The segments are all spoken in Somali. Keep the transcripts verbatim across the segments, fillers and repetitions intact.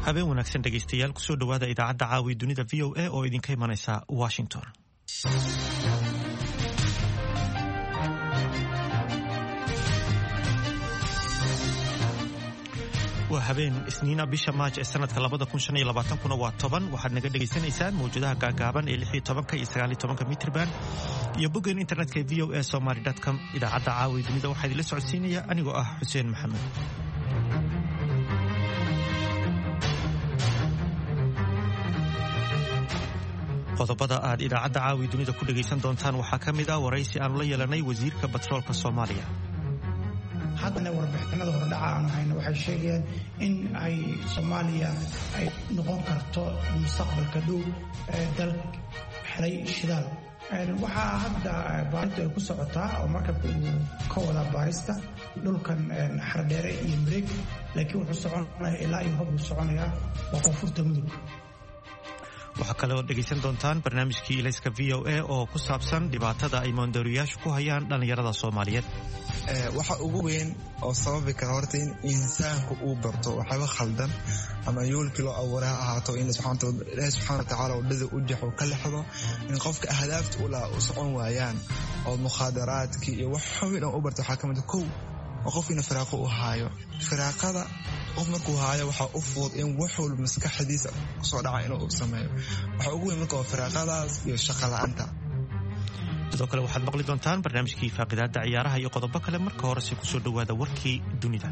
habeen wanaagsan dhegaystayaal kusoo dhawaada idaacadda caawi dunida v o a oo idinka imanaysa Washington. waa habeen isniina bisha Maaj ee sanadka labada kun shan iyo labaatan kuna waa toban waxaad naga dhageysanaysaan mawjadaha gaagaaban ee lix iyo tobanka iyo sagaal iyo tobanka mitrban iyo boggan internetka v o a somali dot com. idaacadda caawi dunida waxaa idinla socodsiinaya anigoo ah Xuseen Maxamed. qodobada aad idaacadda caawi dunida ku dhagaysan doontaan waxaa ka mid ah waraysi aan la yeelanay wasiirka batroolka Soomaaliya. haddana warbixinada hordhaca aan hayno waxay sheegayaan in ay Soomaaliya ay noqon karto mustaqbalka dhow dal xalay shidaal. waxaa hadda baaristu ay ku socotaa oo markabka uu ka wada baarista dhulkan Xardheere iyo Mareeg, laakiin wuxuu soconayaa ilaa iyo hub uu soconayaa waa koonfurta mudug. waxaa kale oo dhegaysan doontaan barnaamijkii ilayska v o a oo ku saabsan dhibaatada ay moondooriyaashu ku hayaan dhallinyarada Soomaaliyeed. waxa ugu weyn oo sababi kara horta in insaanku uu barto waxba khaldan ama yoolkii loo abuuray ha ahaato in Ilaahay subxaanahu wa tacaala wadada u jaxo ka lexdo, in qofka ahdaafta u laa u socon waayaan oo mukhaadaraadkii iyo wax xubin oo u barto waxaa ka mid ah kow oo qofkiina firaaqo u haayo. firaaqada qof markuu haayo waxaa u fudud in wax walba maskaxdiisa kusoo dhaca inuu sameeyo. waxa ugu weyn marka waa firaaqadaas iyo shaqo la'aanta. sidoo kale waxaad maqli doontaan barnaamijkii faaqidaada ciyaaraha iyo qodobo kale. marka horese kusoo dhawaada warkii dunida.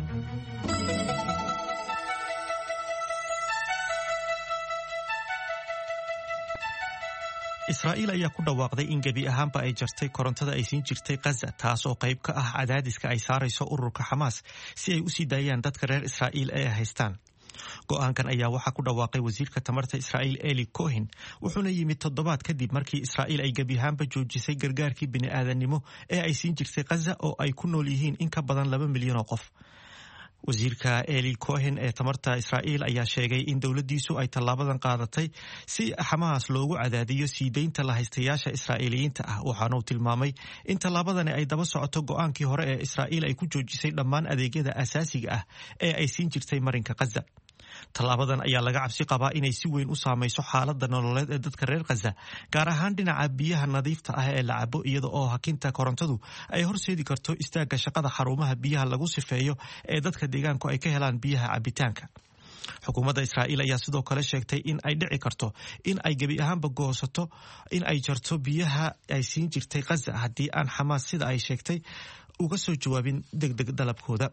Israa'iil ayaa ku dhawaaqday in gebi ahaanba ay jartay korontada ay siin jirtay Gaza, taas oo qayb ka ah cadaadiska ay saarayso ururka Xamaas si ay u sii daayaan dadka reer Israa'iil ee haystaan. go'aankan ayaa waxaa ku dhawaaqay wasiirka tamarta Israa'iil Eli Cohen, wuxuuna yimid toddobaad kadib markii Israa'iil ay gebi ahaanba joojisay gargaarkii bini'aadanimo ee ay siin jirtay Gaza oo ay ku nool yihiin in ka badan laba milyan oo qof. wasiirka Eli Cohen ee tamarta Israa'iil ayaa sheegay in dowladdiisu ay tallaabadan qaadatay si Xamaas loogu cadaadiyo sii deynta la haystayaasha Israa'iiliyiinta ah, waxaana uu tilmaamay in tallaabadani ay daba socoto go'aankii hore ee Israa'iil ay ku joojisay dhammaan adeegyada asaasiga ah ee ay siin jirtay marinka Gaza. tallaabadan ayaa laga cabsi qabaa inay si weyn u saamayso xaaladda nololeed ee dadka reer Gaza, gaar ahaan dhinaca biyaha nadiifta ah ee la cabo, iyada oo hakinta korontadu ay horseedi karto istaagga shaqada xarumaha biyaha lagu sifeeyo ee dadka deegaanku ay ka helaan biyaha cabitaanka. xukuumadda Israa'iil ayaa sidoo kale sheegtay in ay dhici karto in ay gebi ahaanba goosato in ay jarto biyaha ay siin jirtay Gaza haddii aan Xamaas sida ay sheegtay uga soo jawaabin degdeg dalabkooda.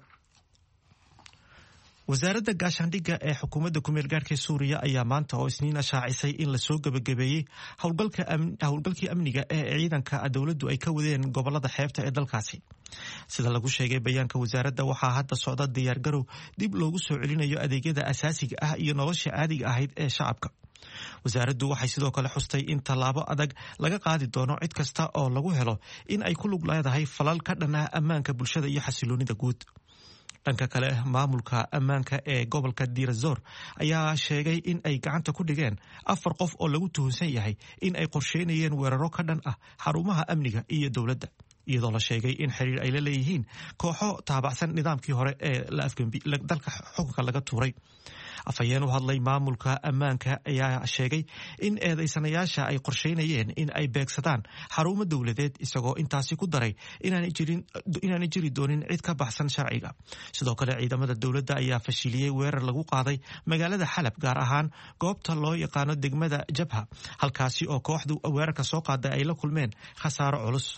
wasaaradda gaashaandhigga ee xukuumadda ku meel gaarka Suuriya ayaa maanta oo isniina shaacisay in la soo gabagabeeyey howlgalkii amniga ee ciidanka dowladdu ay ka wadeen gobolada xeebta ee dalkaasi. sida lagu sheegay bayaanka wasaaradda, waxaa hadda socda diyaargarow dib loogu soo celinayo adeegyada asaasiga ah iyo nolosha caadiga ahayd ee shacabka. wasaaraddu waxay sidoo kale xustay in tallaabo adag laga qaadi doono cid kasta oo lagu helo in ay ku lug leedahay falal ka dhan ah ammaanka bulshada iyo xasiloonida guud. dhanka kale, maamulka ammaanka ee gobolka Deir ez-Zor ayaa sheegay in ay gacanta ku dhigeen afar qof oo lagu tuhunsan yahay in ay qorsheynayeen weeraro ka dhan ah xarumaha amniga iyo dowladda, iyadoo la sheegay in xiriir ay la leeyihiin kooxo taabacsan nidaamkii hore ee dalka xukunka laga tuuray. afhayeen u hadlay maamulka ammaanka ayaa sheegay in eedaysanayaasha ay qorsheynayeen in ay beegsadaan xarumo dowladeed, isagoo intaasi ku daray inaanay jiri doonin cid ka baxsan sharciga. sidoo kale, ciidamada dowladda ayaa fashiliyey weerar lagu qaaday magaalada Xalab, gaar ahaan goobta loo yaqaano degmada Jabha, halkaasi oo kooxdu weerarka soo qaaday ay la kulmeen khasaaro culus.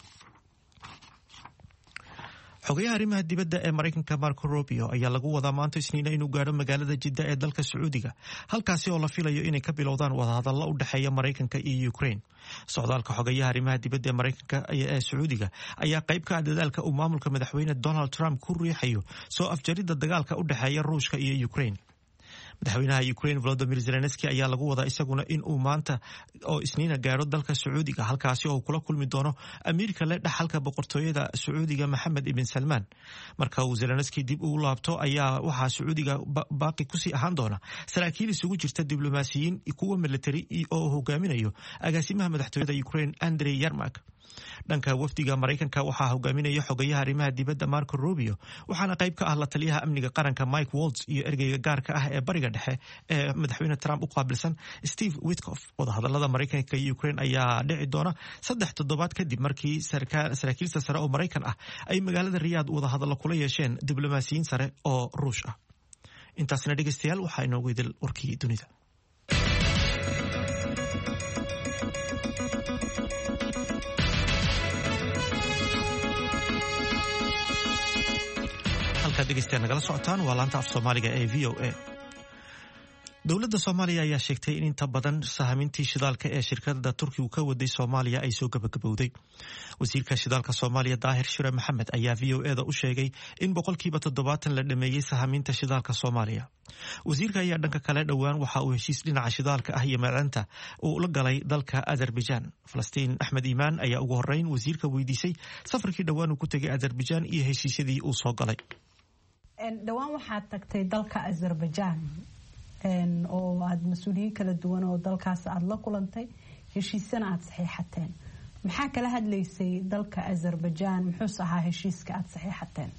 xogayaha arrimaha dibadda ee Mareykanka Marco Rubio ayaa lagu wadaa maanta isniina inuu gaadho magaalada Jidda ee dalka Sacuudiga, halkaasi oo la filayo inay ka bilowdaan wadahadallo u dhexeeya Mareykanka iyo Ukraine. socdaalka xogayaha arrimaha dibadda ee Mareykanka ee Sacuudiga ayaa qayb ka ah dadaalka uu maamulka madaxweyne Donald Trump ku riixayo soo afjaridda dagaalka u dhexeeya Ruushka iyo Ukraine. madaxweynaha Ukraine Volodymyr Zelensky ayaa lagu wadaa isaguna in uu maanta oo isniina gaadho dalka Sacuudiga, halkaasi oo kula kulmi doono amiirka le dhaxalka boqortooyada Sacuudiga Mohammed ibn Salman. marka uu Zelensky dib ugu laabto ayaa waxaa Sacuudiga baaqi kusii ahaan doona saraakiil isugu jirta diblomaasiyiin, kuwa military oo hogaaminayo agaasimaha madaxtooyada Ukraine Andriy Yermak. dhanka wafdiga Mareykanka waxaa hogaaminaya xogayaha arrimaha dibadda Marco Rubio, waxaana qayb ka ah la taliyaha amniga qaranka Mike Waltz iyo ergeyga gaarka ah ee bariga bariga dhexe ee madaxweyne Trump u qaabilsan Steve Witkoff. Wadahadallada Mareykanka iyo Ukraine ayaa dhici doona saddex toddobaad kadib markii saraakiilta sare oo Mareykan ah ay magaalada Riyadh wadahadallo kula yeesheen diblomaasiyiin sare oo Ruush ah. intaasna dhegeystayaal waxaa inoogu idil warkii dunida. halkaad dhegeystayaal nagala socotaan waa laanta af Soomaaliga ee V O A. dowladda Soomaaliya ayaa sheegtay in inta badan sahamintii shidaalka ee shirkadda Turkiga ka waday Soomaaliya ay soo gabagabowday. wasiirka shidaalka Soomaaliya Daahir Shire Maxamed ayaa V O A da u sheegay in boqolkiiba toddobaatan la dhameeyay sahaminta shidaalka Soomaaliya. wasiirka ayaa dhanka kale dhowaan waxa uu heshiis dhinaca shidaalka ah iyo macdanta uu la galay dalka Azerbaijan. Falastiin Axmed Iimaan ayaa ugu horeyn wasiirka weydiisay safarkii dhowaan uu ku tegay Azerbaijan iyo heshiisyadii uu soo galay. dhowaan waxaad tagtay dalka Azerbaijan oo aad mas-uuliyiin kala duwan oo dalkaas aad la kulantay heshiisana aad saxiixateen. maxaa kala hadlaysay dalka Azerbaijan muxuu ahaa heshiiska aad saxiixateen?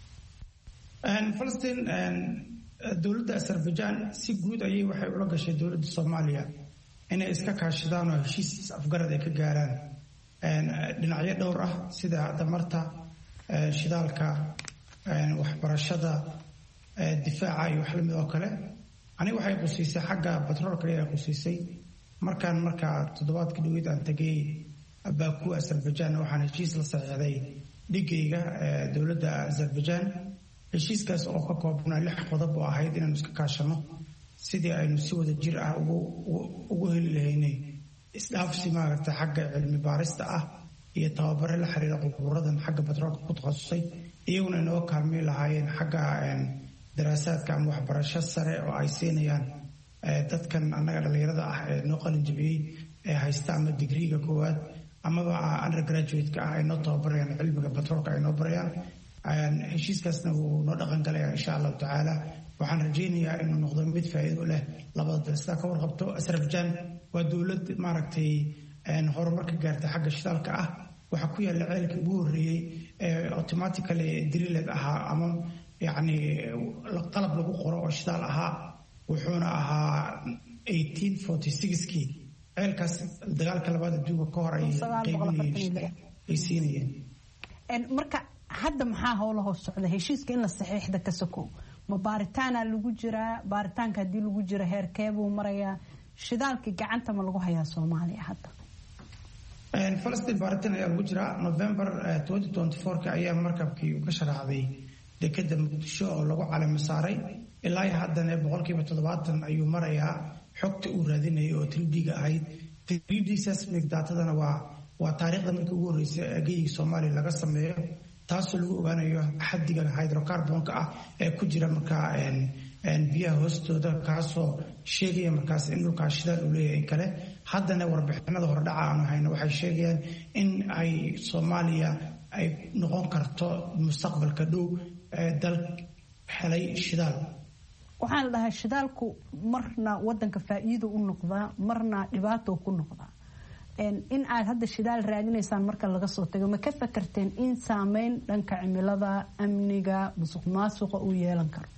Falastiin dowladda Azerbaijan si guud ayay waxay ula gashay dowladda Soomaaliya inay iska kaashadaan oo heshiis afgarad ay ka gaaraan dhinacyo dhowr ah sida damarta, shidaalka, waxbarashada, difaaca iyo wax la mid oo kale. aniga waxay qusiisay xagga batroolka ay qusiisay markaan markaa toddobaadkii dhaweyd aan tagay Baku Azerbaijan waxaan heshiis la saxiixday dhigayga dowladda Azerbaijan. heshiiskaas oo ka koobnaa lix qodob oo ahayd inaan iska kaashano sidii aynu si wada jir ah ugu ugu heli lahaynay isdhaafsi maaragtay xagga cilmi baarista ah iyo tababaro la xiriira qubuuradan xagga batroolka ku takhasusay iyaguna inoo kaalmay lahaayeen xagga daraasaadka ama waxbarasho sare oo ay siinayaan dadkan annaga dhalinyarada ah ee noo qalin jabiyey ee haysta ama digriiga koowaad amaba undergraduate-ka ah ay noo tababarayaan cilmiga batroolka ay noo barayaan. heshiiskaasna wuu noo dhaqan galaya insha allahu tacaala. waxaan rajaynayaa inuu noqdo mid faa'iido leh labada dal. sidaa ka warqabto Azerbaijan waa dowlad maaragtay horumarka gaartay xagga shidaalka ah. waxaa ku yaalla ceelkii ugu horreeyey ee automatically drilled ahaa ama yacni qalab lagu qoro oo shidaal ahaa wuxuuna ahaa eighteen forty six-kii. ceelkaas dagaalka labaad adduunka ka hor ay qeybinayeen ay siinayeen. marka hadda maxaa howla hoos socda heshiiska in la saxiixda ka sokow? ma baaritaana lagu jiraa? baaritaanka haddii lagu jiro heerkee buu marayaa? shidaalkii gacanta ma lagu hayaa Soomaaliya hadda? Falastiin baaritaan ayaa lagu jiraa. November twenty twenty-four-ka ayaa markabkii uu ka sharaxday dekeda Muqdisho oo lagu calaamad saaray. ilaa haddana boqolkiiba toddobaatan ayuu marayaa xogta uu raadinayay oo three D-ga ahayd. three D seismic datadana waa waa taariikhda markii ugu horreysay eegayga Soomaaliya laga sameeyo taasoo lagu ogaanayo xaddiga hydrocarbonka ah ee ku jira markaa biyaha hoostooda kaasoo sheegaya markaas in dhulkaas shidaal uu leeyahay in kale. haddana warbixinada hordhaca aanu hayno waxay sheegayaan in ay Soomaaliya ay noqon karto mustaqbalka dhow dal helay shidaal. waxaan la dhahaa shidaalku marna wadanka faa'iido u noqdaa marna dhibaato ku noqdaa. in aad hadda shidaal raadinaysaan marka laga soo tago ma ka fakarteen in saameyn dhanka cimilada, amniga, musuqmaasuqa uu yeelan karo?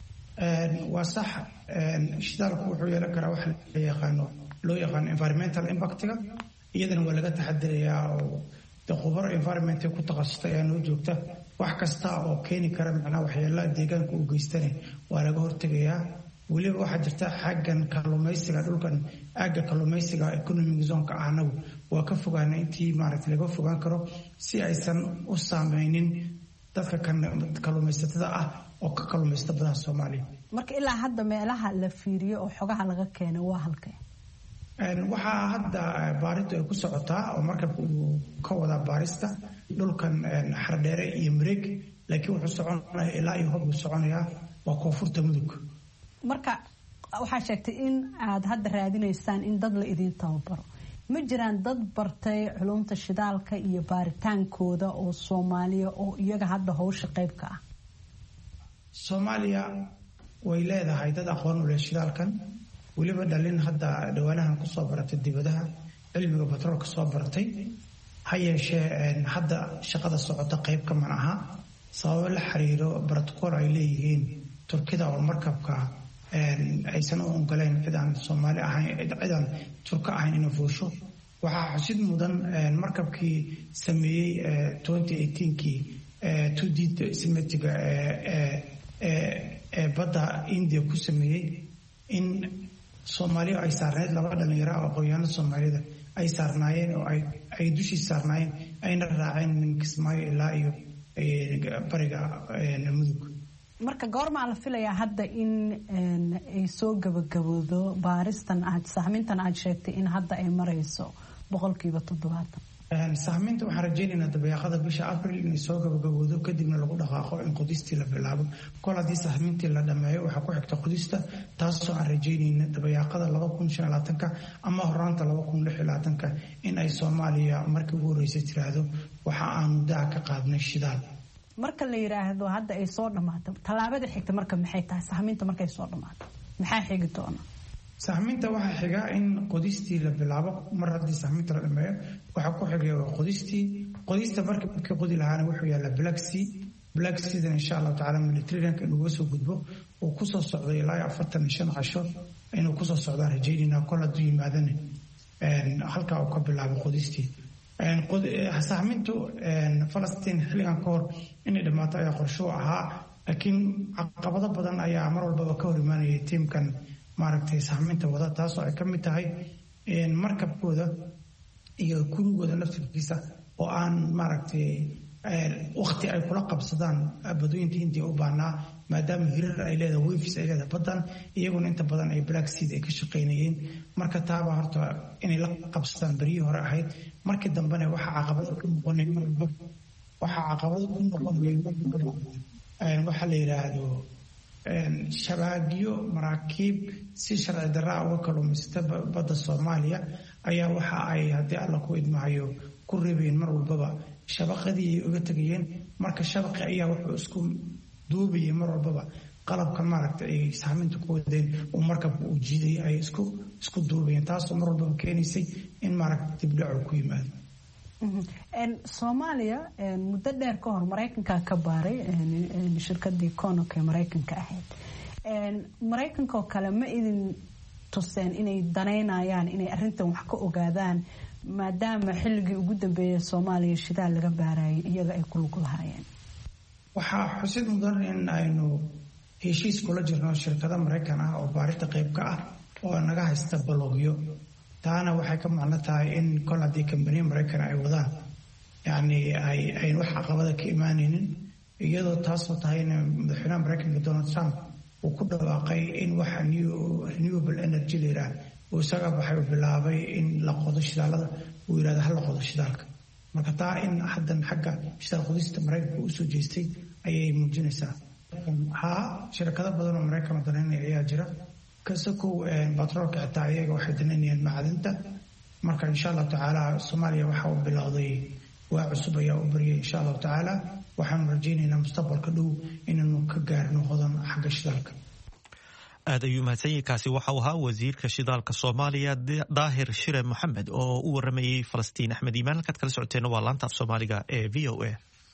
waa sax. shidaalku wuxuu yeelan karaa wax la yaqaano loo yaqaano environmental impactga. iyadana waa laga taxadirayaa oo khubaro environment ku takhasustay ayaa noo joogta. wax kasta oo keeni kara macnaha waxyeelada deegaanka u geystana waa laga hortegayaa. weliba waxaa jirta xaggan kalluumaysiga dhulkan aagga kalluumaysiga economic zone-ka ah anagu waa ka fogaana intii maaragtay laga fogaan karo si aysan u saameynin dadka kalluumaysatada ah oo ka kalluumaysta badaha Soomaaliya. marka ilaa hadda meelaha la fiiriyo oo xogaha laga keenay waa halkee? waxaa hadda baaritu ay ku socotaa oo markabka uu ka wadaa baarista dhulkan Xardheere iyo Mareeg, laakiin wuxuu soconaya ilaa iyo Hob soconaya waa koonfurta Mudug. marka waxaa sheegtay in aad hadda raadinaysaan in dad la idin tababaro. ma jiraan dad bartay culumta shidaalka iyo baaritaankooda oo Soomaaliya oo iyaga hadda hawsha qayb ka ah? Soomaaliya way leedahay dad aqoon u leh shidaalkan. weliba dhalin hadda dhawaanahan ku soo baratay dibadaha cilmiga batroolka soo baratay. ha yeeshee hadda shaqada socota qayb ka man aha sababo la xiriiro protocol ay leeyihiin Turkida oo markabka aysan u ongoleen cidaan soomaali ahayn cidaan turka ahayn inay fuusho waxaa xusid mudan markabkii sameeyey twenty eighteenkii tudiid simetiga ee badda India ku sameeyey in Soomaaliya ay saarneed laba dhalinyaro oo aqoonyahanada Soomaalida ay saarnaayeen oo ay ay dushii saarnaayeen ayna raaceen min Kismaayo ilaa iyo bariga Mudug marka goorma la filayaa hadda in ay soo gabagaboodo baaristan aad saxmintan aad sheegtay in hadda ay marayso boqolkiiba toddobaatan saxminta waxaan rajaynaynaa dabayaaqada bisha April inay soo gabagaboodo kadibna lagu dhaqaaqo in qodistii la bilaabo kol haddii saxmintii la dhameeyo waxaa ku xigta qodista taasoo aan rajaynayna dabayaaqada laba kun shan iyo labaatanka ama horaanta laba kun lix iyo labaatanka in ay Soomaaliya markii ugu horeysay tiraahdo waxa aan muddaa ka qaadnay shidaal marka la yiraahdo hadda ay soo dhamaato talaabada xigta marka maxay tahay saxminta markay soo dhamaato maxaa xigi doona saxminta waxaa xiga in qodistii la bilaabo mar haddii saxminta la dhameeyo waxaa ku xigaya qodistii qodista marka ka qodi lahaana wuxuu yaala Black Sea Black Sea insha Allah taala militariyanka inuu soo gudbo oo ku soo socday ilaa afartan iyo shan casho inuu ku soo socdo rajaynina kol hadduu yimaadana een halka uu ka bilaabo qodistii een qod saxmintu een Falastiin xilligan ka hor inay dhamaato ayaa qorsho ahaa laakiin caqabado badan ayaa mar walba ka hor imaanayay teamkan maaragtay saxminta wada taasoo ay ka mid tahay in markabkooda iyo kurigooda naftigiisa oo aan maaragtay waqti ay kula qabsadaan badooyinta India u baahnaa maadaama hirar ay leedahay waves ay leedahay badan iyaguna inta badan ay Black Sea ay ka shaqeynayeen marka taaba horta inay la qabsadaan bariyi hore ahayd markii dambena waxa caqabado ku noqonay waxa caqabado ku noqonay waxa la yiraahdo shabaagyo maraakiib si sharci darro uga kalluumaysta badda Soomaaliya ayaa waxa ay haddii alla ku idmaayo ku reebeen mar walbaba shabaqadii uga tagayeen marka shabaqi ayaa wuxuu isku duubay mar walbaba qalabka maaragtay ay saxminta ku wadeen oo markabku uu jiiday ay isku isku duubeen taas oo mar walbaba keenaysay in maaragtay dib dhac ku yimaado een Soomaaliya een muddo dheer ka hor Mareykanka ka baaray een shirkadii Conoco ee Mareykanka ahayd een Mareykanka kale ma idin tuseen inay daneynayaan inay arrintan wax ka ogaadaan maadaama xilligii ugu dambeeyay Soomaaliya shidaal laga baaray iyaga ay ku lug lahaayeen waxa xusid mudan in aynu heshiis kula jirno shirkada Mareykan ah oo baarita qayb ka ah oo naga haysta balogyo taana waxay ka macno tahay in kol haddii company Mareykan ay wadaan yani ay ay wax caqabada ka imaanaynin iyadoo taasoo tahay in madaxweynaha Mareykanka Donald Trump uu ku dhawaaqay in waxa new renewable energy leera oo isaga baxay bilaabay in la qodo shidaalada uu yiraahdo hal qodo shidaalka marka taa in haddan xagga shidaal qodista Mareykanka uu soo jeestay ayay muujinaysaa ha shirkado badan oo Mareykan daneynaya ayaa jira kasoo batroolka xitaa iyaga waxay daneynayaan macdanta marka insha Allah taala Soomaaliya waxa uu bilowday waa cusub ayaa u bariyay insha Allah taala waxaan rajaynaynaa mustaqbalka dhow inuu ka gaarno hodan xagga shidaalka aad ayuu mahadsanyahay kaasi waxa uu ahaa wasiirka shidaalka Soomaaliya Daahir Shire Maxamed oo u waramayay Falastiin Axmed Iimaan halkaad kala socoteen waa laanta af Soomaaliga ee V O A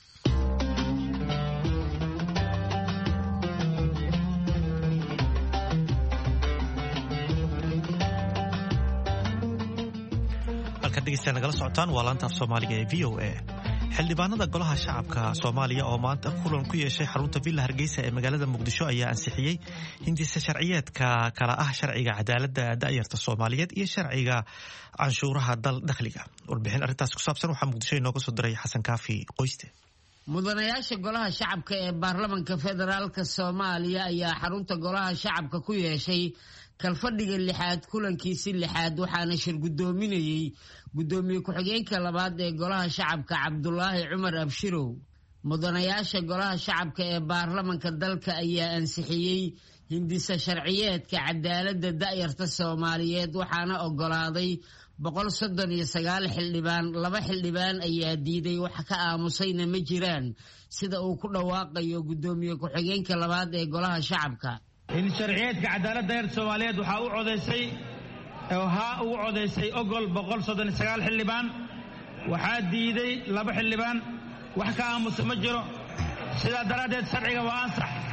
dhegeystayaal nagala socotaan waa laanta af Soomaaliga ee V O A xildhibaanada golaha shacabka Soomaaliya oo maanta kulan ku yeeshay xarunta Villa Hargeysa ee magaalada Muqdisho ayaa ansixiyay hindisa sharciyeedka kala ah sharciga cadaaladda da'yarta Soomaaliyeed iyo sharciga canshuuraha dal dakhliga warbixin arrintaas ku saabsan waxaa Muqdisho inooga soo diray Xasan Kaafi Qoyste mudanayaasha golaha shacabka ee baarlamaanka federaalka Soomaaliya ayaa xarunta golaha shacabka ku yeeshay kalfadhiga lixaad kulankiisii lixaad waxaana shir gudoominayay gudoomiye ku-xigeenka labaad ee golaha shacabka Cabdullaahi Cumar Abshirow mudanayaasha golaha shacabka ee baarlamaanka dalka ayaa ansixiyay hindisa sharciyeedka cadaaladda da'yarta Soomaaliyeed waxaana ogolaaday boqol soddon iyo sagaal xildhibaan laba xildhibaan ayaa diiday wax ka aamusayna ma jiraan sida uu ku dhawaaqayo gudoomiye ku-xigeenka labaad ee golaha shacabka in sharciyeedka cadaaladda da'yarta Soomaaliyeed waxa uu codeysay oo ha uu codeysay ogol boqol soddon iyo sagaal xildhibaan waxaa diiday laba xildhibaan wax ka aamusa ma jiro sidaa daradeed sharciga waa ansax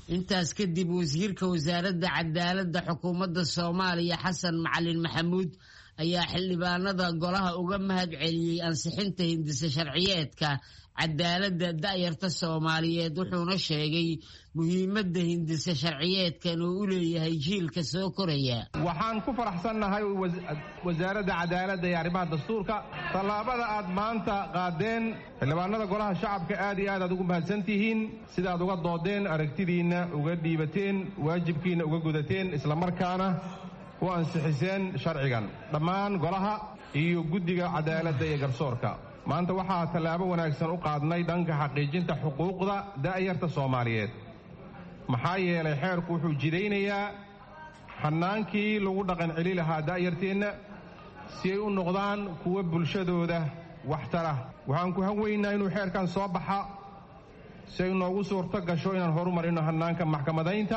intaas kadib wasiirka wasaaradda cadaaladda xukuumadda Soomaaliya Xasan Macalin Maxamuud ayaa xildhibaanada golaha uga mahad celiyay ansixinta hindisa sharciyeedka cadaaladda da'yarta Soomaaliyeed wuxuuna sheegay muhiimadda hindisa sharciyeedkan uu u leeyahay jiilka soo koraya. waxaan ku faraxsanahay wasaaradda cadaaladda iyo arrimaha dastuurka talaabada aad maanta qaadeen xildhibaanada golaha shacabka aad iyo aad ugu mahadsantihiin sidaad uga doodeen aragtidiina uga dhiibateen waajibkiina uga gudateen isla markaana u ansixiseen sharcigan dhammaan golaha iyo guddiga cadaaladda iyo garsoorka. maanta waxaa tallaabo wanaagsan u qaadnay dhanka xaqiijinta xuquuqda da'yarta Soomaaliyeed maxaa yeelay xeerku wuxuu jidaynayaa xannaankii lagu dhaqan celi lahaa da'yarteenna si ay u noqdaan kuwa bulshadooda waxtara. waxaan ku hanweynaa inuu xeerkan soo baxa si ay noogu suurto gasho inaan horumarino hannaanka maxkamadaynta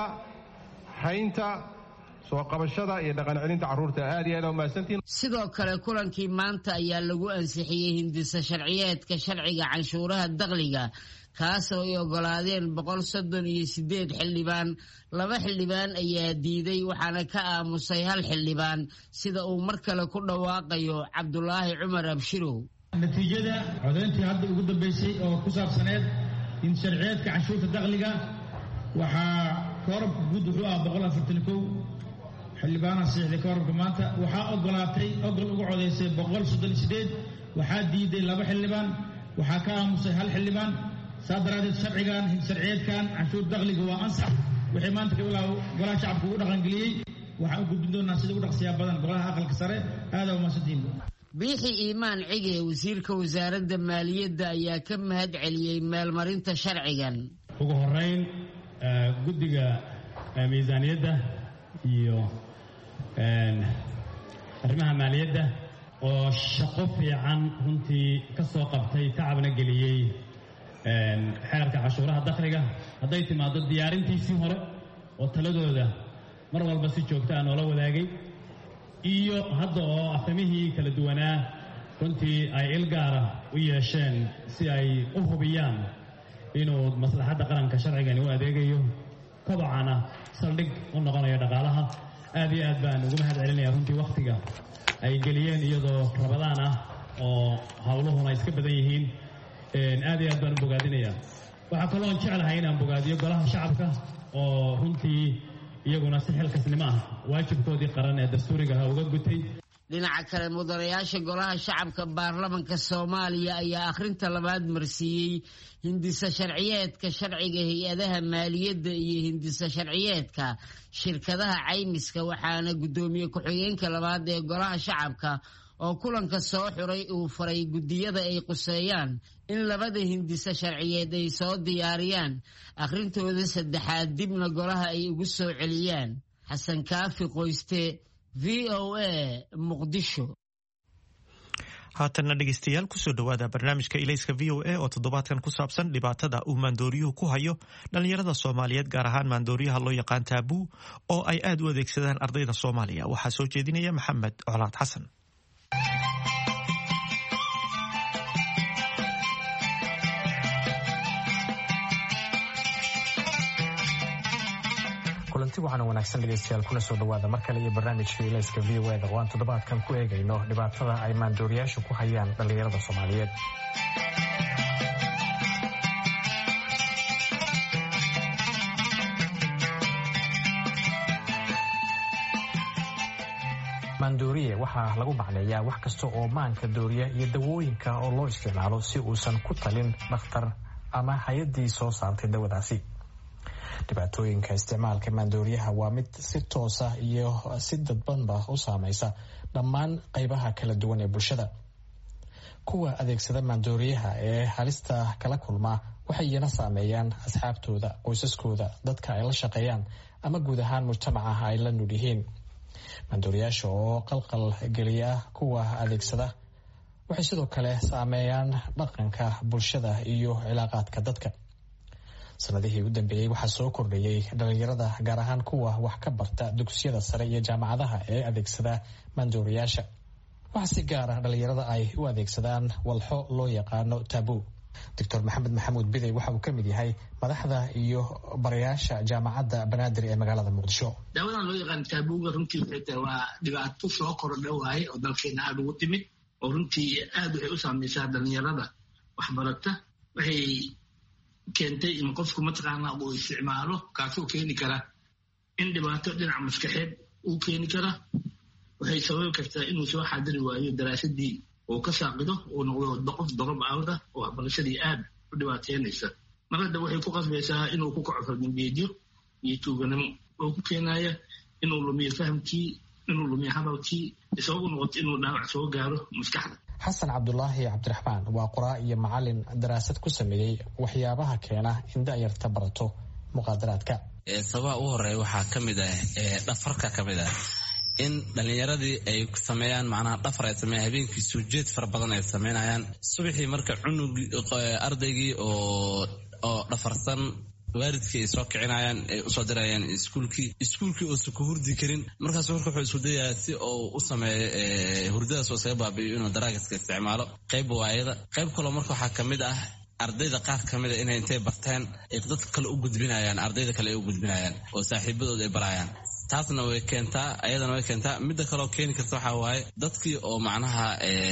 haynta soo qabashada iyo dhaqan celinta carruurta. aad iyo aad u mahadsantiin. sidoo kale kulankii maanta ayaa lagu ansixiyey hindisa sharciyeedka sharciga canshuuraha dakhliga kaasoo ay ogolaadeen boqol soddon iyo sideed xildhibaan. laba xildhibaan ayaa diiday waxaana ka aamusay hal xildhibaan sida uu mar kale ku dhawaaqayo Cabdulaahi Cumar Abshirow. natiijada codeyntii hadda ugu dambeysay oo ku saabsaneed in sharciyeedka canshuurta dakhliga waxaa koorabka guud wuxuu ah boqol afartan iyo kow xildhibaanaha saxiixday koorabka maanta waxaa ogolaatay ogol ugu codeysay boqol soddon iyo sideed waxaa diiday laba xildhibaan waxaa ka aamusay hal xildhibaan. saa daraadeed sharcigan sharciyeedkan canshuur dakhliga waa ansax wixii maanta ka bilaabo golaha shacabka ugu dhaqangeliyey waxaan u gudbin doonaa sida ugu dhaqsiyaa badan golaha aqalka sare. aada u mahadsantihiin. biixi iimaan cige wasiirka wasaaradda maaliyadda ayaa ka mahad celiyey meelmarinta sharcigan. ugu horeyn guddiga miisaaniyadda iyo arrimaha maaliyadda oo shaqo fiican runtii ka soo qabtay tacabna geliyey xeerka cashuuraha dakhliga hadday timaado diyaarintiisii hore oo taladooda mar walba si joogta ah noola wadaagay iyo hadda oo afhamihii kala duwanaa runtii ay ilgaara u yeesheen si ay u hubiyaan inuu maslaxadda qaranka sharcigani u adeegayo kobocana saldhig u noqonayo dhaqaalaha. aad iyo aad baan ugu mahad celinaya runtii wakhtiga ay geliyeen iyadoo rabadaan ah oo howluhuna iska badan yihiin. aad iyo aad baan u bogaadinaya. waxaa kaloon jeclahay inaan bogaadiyo golaha shacabka oo runtii iyaguna si xilkasnimo ah waajibkoodii qaran ee dastuuriga ah uga gutay. dhinaca kale mudanayaasha golaha shacabka baarlamanka Soomaaliya ayaa akhrinta labaad marsiiyey hindisa sharciyeedka sharciga hay-adaha maaliyadda iyo hindisa sharciyeedka shirkadaha caymiska waxaana guddoomiye ku-xigeenka labaad ee golaha shacabka oo kulanka soo xuray uu faray guddiyada ay quseeyaan in labada hindisa sharciyeed ay soo diyaariyaan akhrintooda saddexaad dibna golaha ay ugu soo celiyaan. xasan kaafi qoyste v o a Muqdisho. haatanna dhegeystayaal kusoo dhawaada barnaamijka ilayska v o a oo toddobaadkan ku saabsan dhibaatada uu maandooriyuhu ku hayo dhallinyarada Soomaaliyeed gaar ahaan maandooriyaha loo yaqaan taabuu oo ay aad u adeegsadaan ardayda Soomaaliya. waxaa soo jeedinaya Maxamed Colaad Xasan. kulanti waxaana wanaagsan dhegeystayaal kuna soo dhawaada mar kale iyo barnaamijka ilayska v o a-da oo aan toddobaadkan ku eegayno dhibaatada ay maandooriyaashu ku hayaan dhallinyarada Soomaaliyeed. maandooriye waxaa lagu macneeyaa wax kasta oo maanka dooriya iyo dawooyinka oo loo isticmaalo si uusan ku talin dhakhtar ama hay-addii soo saartay dawadaasi. dhibaatooyinka isticmaalka maandooriyaha waa mid si toosa iyo si dadbanba u saamaysa dhammaan qaybaha kala duwan ee bulshada. kuwa adeegsada maandooriyaha ee halista kala kulma waxay iyana saameeyaan asxaabtooda, qoysaskooda, dadka ay la shaqeeyaan ama guud ahaan mujtamaca ay la nuul yihiin. maandooriyaasha oo qalqal geliya kuwa adeegsada waxay sidoo kale saameeyaan dhaqanka bulshada iyo cilaaqaadka dadka. sanadihii u dambeeyey waxaa soo kordhayay dhalinyarada gaar ahaan kuwa wax ka barta dugsiyada sare iyo jaamacadaha ee adeegsada maandooriyaasha. waxaa si gaar ah dhalinyarada ay u adeegsadaan walxo loo yaqaano taabuu. doctor maxamed maxamuud bidey waxa uu ka mid yahay madaxda iyo barayaasha jaamacadda banaadir ee magaalada muqdisho. daawadan loo yaqaan taabuuga runtii xitaa waa dhibaato soo kordha waaye oo dalkeena aada ugu timid oo runtii aad waxay u saamaysaa dhalinyarada waxbarata. waxay keentay in qofku mataqaana uu isticmaalo kaasoo keeni kara in dhibaato dhinaca maskaxeed uu keeni kara. waxay sababi kartaa inuu soo xaadiri waayo daraasadii oo ka saaqido uu noqdo qof dorob awda oo waxbarashadii aad u dhibaateynaysa. marada waxay ku qasbaysaa inuu ku kaco fardambeedyo iyo tuuganimo oo ku keenaya inuu lumiyo fahamkii, inuu lumiyo hadalkii, isagu noqoto inuu dhaawac soo gaaro maskaxda. xasan cabdulaahi cabdiraxmaan waa qoraa iyo macalin daraasad ku sameeyey waxyaabaha keena in da'yarta barato muqaadaraadka. sababaha ugu horeeya waxaa ka mid ah dhafarka ka mid ah in dhalinyaradii ay sameeyaan macnaha dhafar ay sameeyaan habeenkii soo jeed fara badan ay sameynayaan. subaxii marka cunugii ardaygii oo oo dhafarsan waalidkii ay soo kicinayaan ay usoo dirayaan iskuulkii iskuulkii oo ku hurdi karin. markaas marka wuxuu isku dayaa si uu u sameeyo hurdadaas oo isaga baabi'iyo inuu daraagiska isticmaalo. qayb waayada qayb kaloo marka waxaa ka mid ah ardayda qaar ka mid a inay intay barteen ay dadka kale u gudbinayaan, ardayda kale ay u gudbinayaan oo saaxiibadood ay barayaan. taasna way keentaa, ayadana way keentaa. midda kaloo keeni karta waxaa waaye dadkii oo macnaha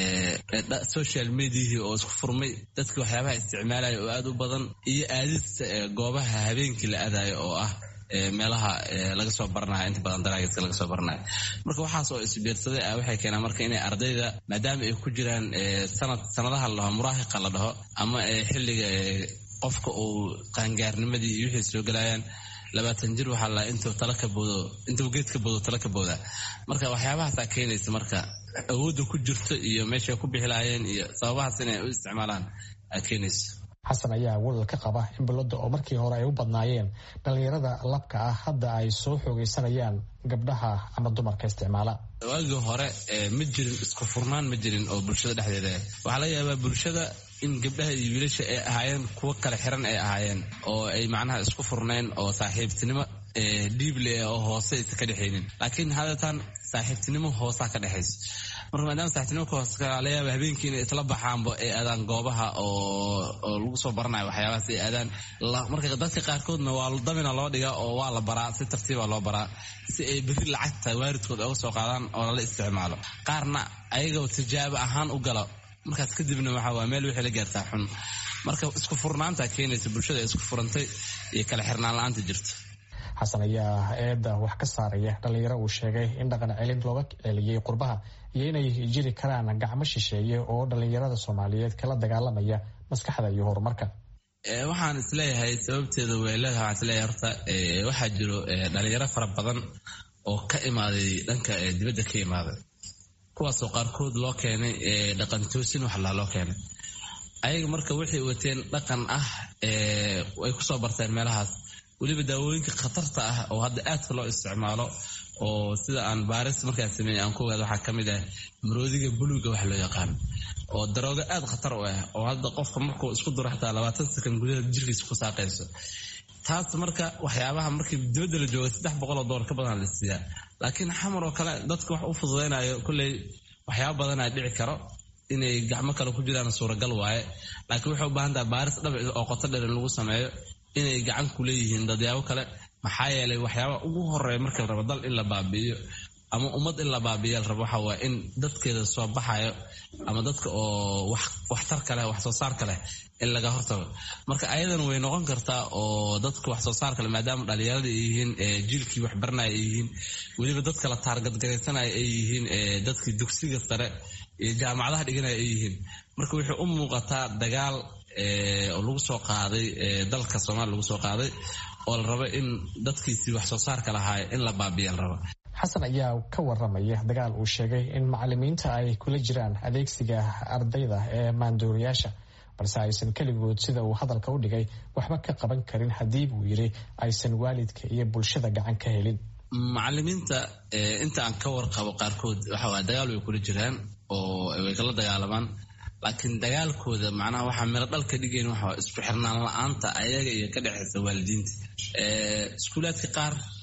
social mediahii oo isku furmay, dadkii waxyaabaha isticmaalaya oo aad u badan, iyo aadista goobaha habeenkii la aadayo oo ah meelaha laga soo baranayo inta badan daraagiska laga soo baranayo. marka waxaas oo isbiirsaday ah waxay keenaan marka inay ardayda maadaama ay ku jiraan sanad sanadaha la dhaho muraahiqa la dhaho ama xilliga qofka uu qaangaarnimadii iyo wixii soo galayaan labaatan jir waxaa la intuu tala ka boodo intuu geed ka boodo tala ka booda. marka waxyaabahaasaa keenaysa marka awoodda ku jirto iyo meeshay ku bixi lahaayeen iyo sababahaas inay u isticmaalaan aa keenaysa. xasan ayaa walal ka qaba in balladda oo markii hore ay u badnaayeen dhalinyarada labka ah hadda ay soo xoogaysanayaan gabdhaha ama dumarka isticmaala. waagii hore ma jirin isku furnaan ma jirin oo bulshada dhexdeeda waxaa laga yaabaa bulshada in gabdhaha iyo wiilasha ay ahaayeen kuwo kala xiran ay ahaayeen oo ay macnaha isku furnayn oo saaxiibtinimo dhiible oo hoose aysa ka dhexaynin. laakiin hadeetaan saaxiibtinimo hoosaa ka dhexaysa. marka maadaama saaxiibtinimo ka hoose laga yaaba habeenkii inay isla baxaanba ay aadaan goobaha oo lagu soo baranayo waxyaabahaas ay aadaan. marka dadka qaarkoodna waa damina loo dhigaa oo waa la baraa, si tartiiba loo baraa si ay berri lacagta waalidkood uga soo qaadaan oo lala isticmaalo. qaarna ayagoo tijaabo ahaan u gala, markaas kadibna waxaa waa meel wixii la gaartaa xun. marka isku furnaanta keenaysa bulshada ay isku furantay iyo kala xirnaan la-aanta jirta. xasan ayaa eedda wax ka saaraya dhalinyaro uu sheegay in dhaqan celin looga celiyey qurbaha iyo inay jiri karaan gacmo shisheeye oo dhalinyarada soomaaliyeed kala dagaalamaya maskaxda iyo horumarka. waxaan isleeyahay sababteeda weelada waxaan isleeyahay horta waxaa jiro dhalinyaro fara badan oo ka imaaday dhanka dibadda ka imaaday, kuwaasoo qaarkood loo keenay dhaqan toosin wax laa loo keenay. ayaga marka waxay wateen dhaqan ah ay kusoo barteen meelahaas. weliba daawooyinka khatarta ah oo hadda aadka loo isticmaalo oo sida aan baaris markaan sameeyey aan ku ogaada waxaa ka mid ah maroodiga buluuga wax loo yaqaano oo daroogo aad khatar u ah oo hadda qofka markuu isku duro xataa labaatan sakan gudaha jirkiisa ku saaqayso. taas marka waxyaabaha markii dibadda la jooga saddex boqol oo doolar ka badan la siiyaa. laakiin xamar oo kale dadka wax u fududaynayo kolley waxyaaba badan aa dhici karo inay gacmo kale ku jiraan suuragal waaye. laakiin waxay u baahan tahay baaris dhab oo qoto dheer in lagu sameeyo inay gacan ku leeyihiin dadyaabo kale. maxaa yeelay waxyaaba ugu horeeya marka la rabo dal in la baabi'iyo ama ummad in la baabi'iyo la rabo waxaa waa in dadkeeda soo baxayo ama dadka oo waxtar kaleh wax soo saar kaleh in laga hortago. marka ayadana way noqon kartaa oo dadka wax soo saar kale maadaama dhalinyarada ay yihiin jiilkii wax baranaya ay yihiin, weliba dadka la taargadgaraysanaya ay yihiin dadkii dugsiga sare iyo jaamacadaha dhiganaya ay yihiin. marka waxay u muuqataa dagaal oo lagu soo qaaday dalka Soomaaliya lagu soo qaaday oo la rabo in dadkiisii wax soo saarka lahaa in la baabiyo la rabo. xasan ayaa ka waramaya dagaal uu sheegay in macalimiinta ay kula jiraan adeegsiga ardayda ee maandooriyaasha, balse aysan keligood sida uu hadalka u dhigay waxba ka qaban karin haddii buu yidhi aysan waalidka iyo bulshada gacan ka helin. macalimiinta inta aan ka warqabo qaarkood waxa waa dagaal way kula jiraan oo way kala dagaalamaan, laakiin dagaalkooda macnaha waxaa miro dhal ka dhigayn waxaa isku xirnaan la-aanta ayaga iyo ka dhexaysa waalidiinta. iskuulaadka qaar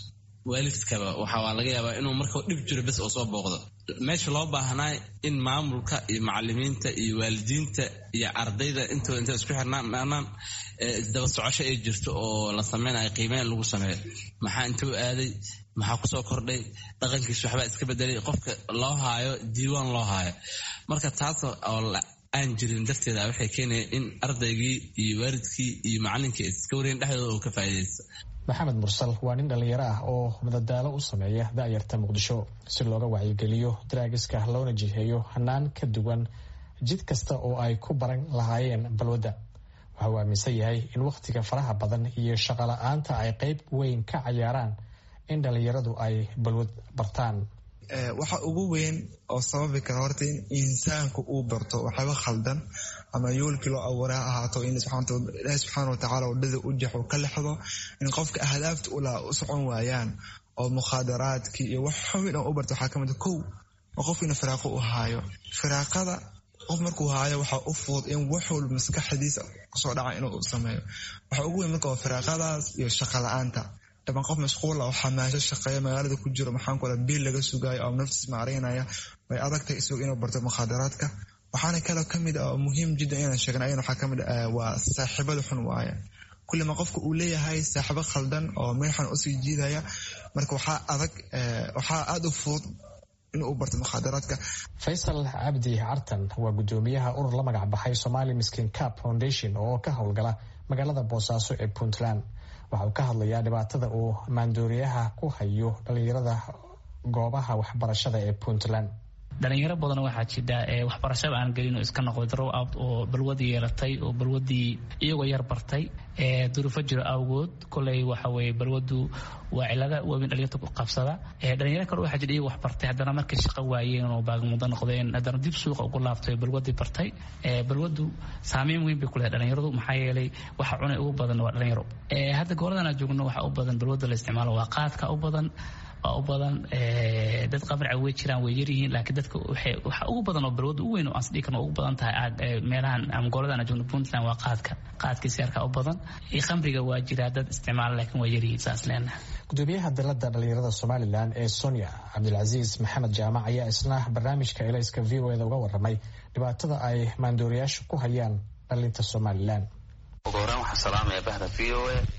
waalidkaba waxaa laga yaabaa inuu markuu dhib jiro bes oo soo booqdo meesha loo baahnaa in maamulka iyo macalimiinta iyo waalidiinta iyo ardayda intooda inta isku xirnaan isdaba socosho ay jirto oo la sameynayo qiimeyn lagu sameeyo maxaa intuu aaday maxaa kusoo kordhay dhaqankiisa waxbaa iska bedelay qofka loo haayo diiwaan loo haayo marka taas oo aan jirin darteeda waxay keenaya in ardaygii iyo waalidkii iyo macalinkii iska wareen dhexdooda oo ka faa'iidaysta. maxamed mursal waa nin dhalinyaro ah oo madadaalo u sameeya da'yarta muqdisho si looga wacyigeliyo daraagiska loona jiheeyo hanaan ka duwan jid kasta oo ay ku baran lahaayeen balwadda. waxa uu aaminsan yahay in wakhtiga faraha badan iyo shaqo la'aanta ay qayb weyn ka cayaaraan in dhalinyaradu ay balwad bartaan. waxa ugu weyn oo sababi kara horta in insaanku uu barto waxyaaba khaldan ama yoolkii loo abuuray ahaato in ilaahi subxaana watacaala wadada u jaxo ka lexdo in qofka ahdaafta ula u socon waayaan oo mukhaadaraadkii iyo wax xawil oo u barto waxaa kamid kow oo qofkiina firaaqo u haayo firaaqada qof markuu haayo waxaa u fudud in wax walba maskaxdiisa kusoo dhaca inuu sameeyo. waxa ugu weyn marka waa firaaqadaas iyo shaqo la-aanta dhaban qof mashquula oo xamaasho shaqeeya magaalada ku jiro maxaan kula biil laga sugaayo oo naftiis maareynaya way adagtahay isagoo inuu barto mukhaadaraadka. waxaana kaloo kamid ah oo muhiim jiddan inaan sheegna ayana waxaa kamid ah waa saaxiibada xun waaye kullima qofka uu leeyahay saaxiibo khaldan oo meexan usii jiidaya marka waxaa adag waxaa aada u fudud inuu barto mukhaadaraadka. faysal cabdi cartan waa gudoomiyaha urur la magac baxay Somali Miskin Cup Foundation oo ka howlgala magaalada Boosaaso ee Puntland. waxa uu ka hadlayaa dhibaatada uu maandooriyaha ku hayo dhalinyarada goobaha waxbarashada ee Puntland. dhalinyaro badan waxaa jira ee waxbarashada aan gelin oo iska noqday drop out oo balwadi yeelatay oo balwadii iyagoo yar bartay ee duruufo jiro awgood kolay waxa weeye balwadu waa cilada weyn dhalinyarada ku qabsada ee dhalinyaro kale waxa jira iyagoo wax bartay haddana markay shaqo waayeen oo baagmudo noqdeen haddana dib suuqa ugu laabtay balwadii bartay ee balwadu saameyn weyn bay ku leedahay dhalinyaradu maxaa yeelay waxa cunay ugu badan waa dhalinyaro ee hadda gooladan aan joogno waxa u badan balwada la isticmaalo waa qaadka u badan oo badan ee dad qabriga way jiraan way yarihiin laakiin dadka waxa ugu badan oo balwada u weyn oo asdii kan ugu badan tahay meelahan am gooladan joogno Puntland waa qaadka qaadkiisa yarka u badan ee khamriga waa jira dad isticmaal laakiin way yarihiin saas leena. gudoomiyaha dalada dhalinyarada Somaliland ee Sonia Cabdilcaziz Maxamed Jaamac ayaa isna barnaamijka Elayska V O A uga warramay dhibaatada ay maandooriyaashu ku hayaan dhalinta Somaliland. ugu horreyn waxaan salaamayaa bahda V O A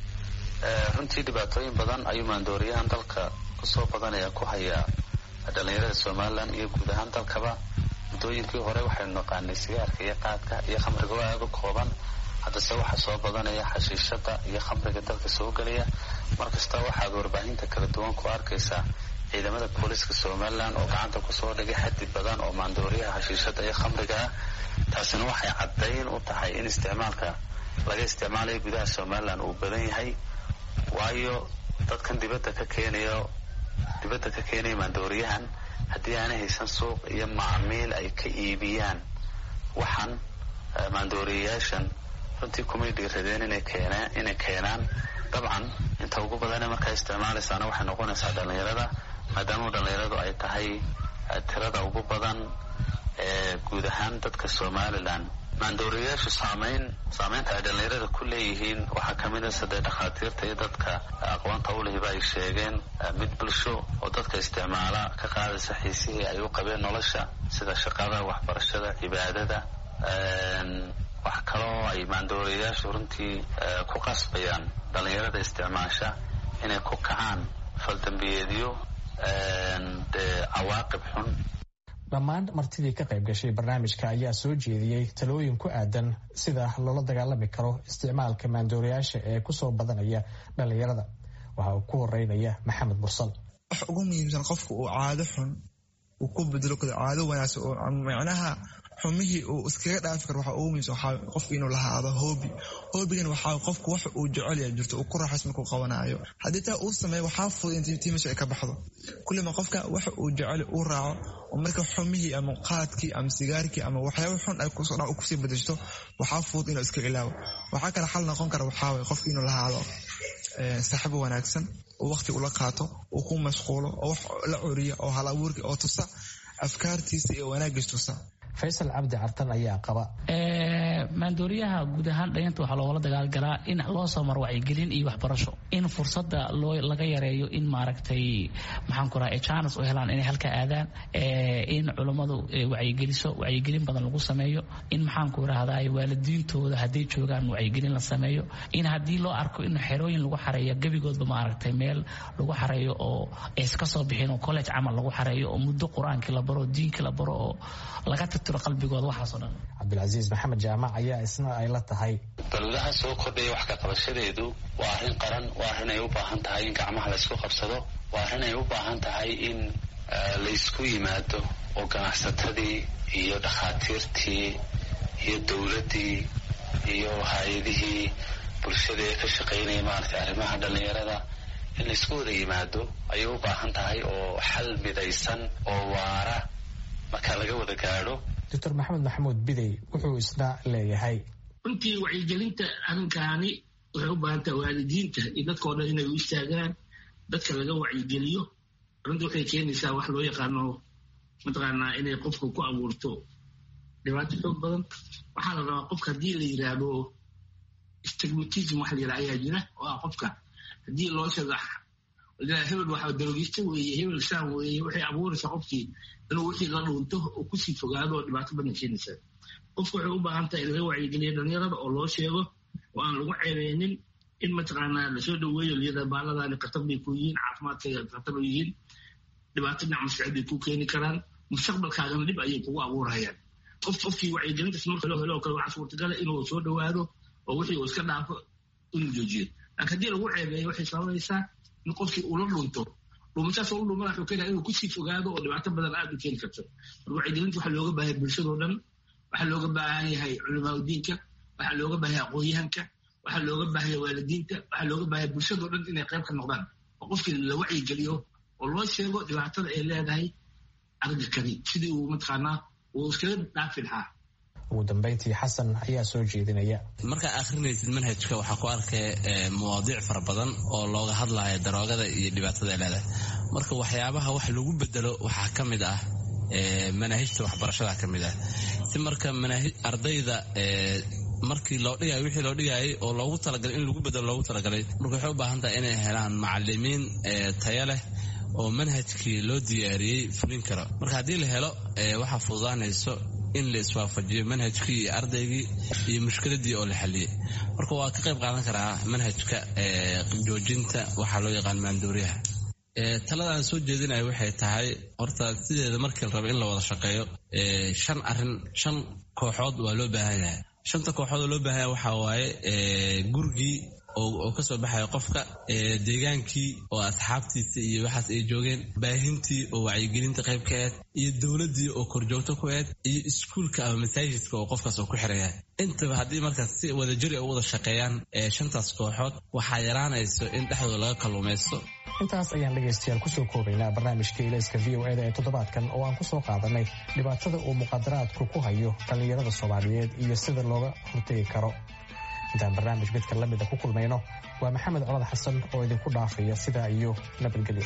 runtii dhibaatooyin badan ayuu maandooriyahan dalka kusoo badanaya ku haya dhalinyarada Somaliland iyo guud ahaan dalkaba. muddooyinkii hore waxaynu naqaanay sigaarka iyo qaadka iyo khamriga oo aad u kooban haddase waxaa soo badanaya xashiishada iyo khamriga dalka soo gelaya markasta waxaad warbaahinta kala duwan ku arkaysaa ciidamada booliska Somaliland oo gacanta kusoo dhigay xaddi badan oo maandooriyaha xashiishada iyo khamriga ah. taasina waxay caddayn u tahay in isticmaalka laga isticmaalayo gudaha Somaliland uu badan yahay waayo dadkan dibadda ka keenayo dibadda ka keenay maandooriyahan haddii aanay haysan suuq iyo macaamiil ay ka iibiyaan waxaan maandooriyayaashan runtii kumay dhiiradeen inay keenaan inay keenaan dabcan inta ugu badan markaa isticmaalaysaana waxay noqonaysaa dhalinyarada maadaama dhalinyaradu ay tahay tirada ugu badan ee guud ahaan dadka Somaliland. maandooriyayaashu saameyn saameynta ay dhalinyarada ku leeyihiin waxaa kamid ah saddex dhakhaatiirta iyo dadka aqoonta u lehiba ay sheegeen mid bulsho oo dadka isticmaala ka qaadaysa xiisihii ay u qabeen nolosha sida shaqada waxbarashada cibaadada wax kaloo ay maandooriyayaashu runtii ku qasbayaan dhalinyarada isticmaasha inay ku kacaan faldambiyeedyo cawaaqib xun. dhammaan martidii ka qayb gashay barnaamijka ayaa soo jeediyey talooyin ku aadan sida loola dagaalami karo isticmaalka maandooriyaasha ee kusoo badanaya dhalinyarada. waxa uu ku horeynaya Maxamed Mursal. wax ugu muhiimsan qofku uu caado xun uu ku bedelo caado wanaagsan oo macnaha xumihii uu iskaga dhaafi karo waxa ugu muhiimsan waxaa qofku inuu lahaado hobby. hobbygan waxaa qofku wax uu jecel yahay jirto uu ku raaxaysto markuu qabanayo haddii taa uu sameeyo waxaa fudud in tiimisha ay ka baxdo kullima qofka wax uu jecel uu raaco oo marka xumihii ama qaadkii ama sigaarkii ama waxyaabo xun ay kusoo dhac kusii bedeshto waxaa fudud inuu iska ilaawo. waxaa kale xal noqon kara waxaa waye qofku inuu lahaado saaxiibo wanaagsan oo waqti ula qaato uu ku mashquulo oo wax la curiyo oo hal abuurki oo tusa afkaartiisa iyo wanaagiis tusa. faysal cabdi cartan ayaa qaba maandooriyaha guud ahaan dhalinyarta waxaa loogala dagaalgalaa in loo soo maro wacyigelin iyo waxbarasho in fursada loo laga yareeyo in maaragtay maxaan ku rahay chance oo helaan inay halka aadaan in culimadu wacyigeliso wacyigelin badan lagu sameeyo in maxaan ku rahdaa waalidiintooda haday joogaan wacyigelin la sameeyo in hadii loo arko in xerooyin lagu xareeyo gabigoodba maaragtay meel lagu xareeyo oo iska soo bixin oo college camal lagu xareeyo oo muddo quraankii la baro diinka la baro oo laga tirtiro qalbigooda waxaas oo dhan. Cabdulaziz Maxamed Jaamac ayaa isna ay la tahay dowladaha soo kordhay wax ka qabashadeedu waa arrin qaran, waa arrin ay u baahan tahay in gacmaha la isku qabsado, waa arrin ay u baahan tahay in la isku yimaado oo ganacsatadii iyo dhakhaatiirtii iyo dowladdii iyo hay-adihii bulshada ee ka shaqaynaya maaragtay arrimaha dhallinyarada in la isku wada yimaado ayay u baahan tahay oo xal midaysan oo waara marka laga wada gaadho. Doctor Maxamed Maxamuud Bidey wuxuu isna leeyahay runtii wacyigelinta arrinkaani waxay u baahan tahay waalidiinta iyo dadkoo dhan inay u istaagaan dadka laga wacyigeliyo. runtii waxay keenaysaa wax loo yaqaano mataqaanaa inay qofka ku abuurto dhibaato xoog badan. waxaa la rabaa qofka haddii la yidhaahdo stigmatism wax la yidhaha ayaa jira oo ah qofka haddii loo sheego hebel waxa darogista weeye hebel saan weeye waxay abuuraysaa qofkii inuu wixii la dhuunto oo kusii fogaado oo dhibaato badan keenaysaa. qofka waxay u baahan tahay in laga wacyigeliyo dhalinyarada oo loo sheego oo aan lagu ceebeynin in mataqaanaa lasoo dhaweeyo liyada baaladani khatar bay ku yihiin, caafimaadkayga khatar bay yihiin, dhibaato dhinac maskaxeed bay ku keeni karaan, mustaqbalkaagana dhib ayay kugu abuurayaan. qof qofkii wacyigelintaas marka loo helo oo kale waxaa suurtagala inuu soo dhawaado oo wixii uu iska dhaafo inuu joojiyo. laakiin haddii lagu ceebeeyo waxay sababaysaa in qofkii uu la dhunto dhuumashaas oo u dhumana wuxuu keenaya inuu kusii fogaado oo dhibaato badan aad u keeni karto. marka wacyigelinta waxaa looga baahay bulshadoo dhan, waxaa looga baahan yahay culimaa diinka, waxaa looga baahay aqoon-yahanka, waxaa looga baahaya waalidiinta, waxaa looga baahaya bulshadoo dhan inay qayb ka noqdaan oo qofkii la wacyigeliyo oo loo sheego dhibaatada ay leedahay argakani sidii uu mataqaanaa uu iskaga dhaafi lahaa. ugu dambeyntii xasan ayaa soo jeedinaya markaa akhrinaysid manhajka waxaa ku arkay mawaadiic fara badan oo looga hadlayo daroogada iyo dhibaatada ay leedahay. marka waxyaabaha wax lagu bedelo waxaa ka mid ah manaahijta waxbarashada ka mid ah si marka manaahij ardayda markii loo dhigayo wixii loo dhigayay oo loogu talagalay in lagu bedelo loogu talagalay marka waxay u baahan tahay inay helaan macallimiin tayo leh oo manhajkii loo diyaariyey fulin karo. marka haddii la helo waxaa fududaanayso in la iswaafajiyo manhajkii iyo ardaygii iyo mushkiladii oo la xaliyey. marka waa ka qayb qaadan karaa manhajka joojinta waxaa loo yaqaan maandooriyaha. talada aan soo jeedinayo waxay tahay horta sideeda markii la rabo in la wada shaqeeyo shan arrin shan kooxood waa loo baahan yahay. shanta kooxood oo loo baahan yahay waxaa waaye gurigii oo kasoo baxaya qofka, deegaankii oo asxaabtiisa iyo waxaas ay joogeen, baahintii oo wacyigelinta qayb ka eed, iyo dowladdii oo korjoogto ku eed, iyo iskuulka ama masaajidka oo qofkaas oo ku xiraya. intaba haddii markaas si wadajiri u wada shaqeeyaan shantaas kooxood waxaa yaraanayso in dhexdooda laga kalluumaysto. intaas ayaan dhegaystayaal kusoo koobaynaa barnaamijka ilayska v o eda ee toddobaadkan oo aan kusoo qaadanay dhibaatada uu muqaadaraadku ku hayo dhallinyarada soomaaliyeed iyo sida looga hortegi karo. intaan barnaamij midka lamida ku kulmayno waa maxamed colad xasan oo idinku dhaafaya sidaa iyo nabadgelyo.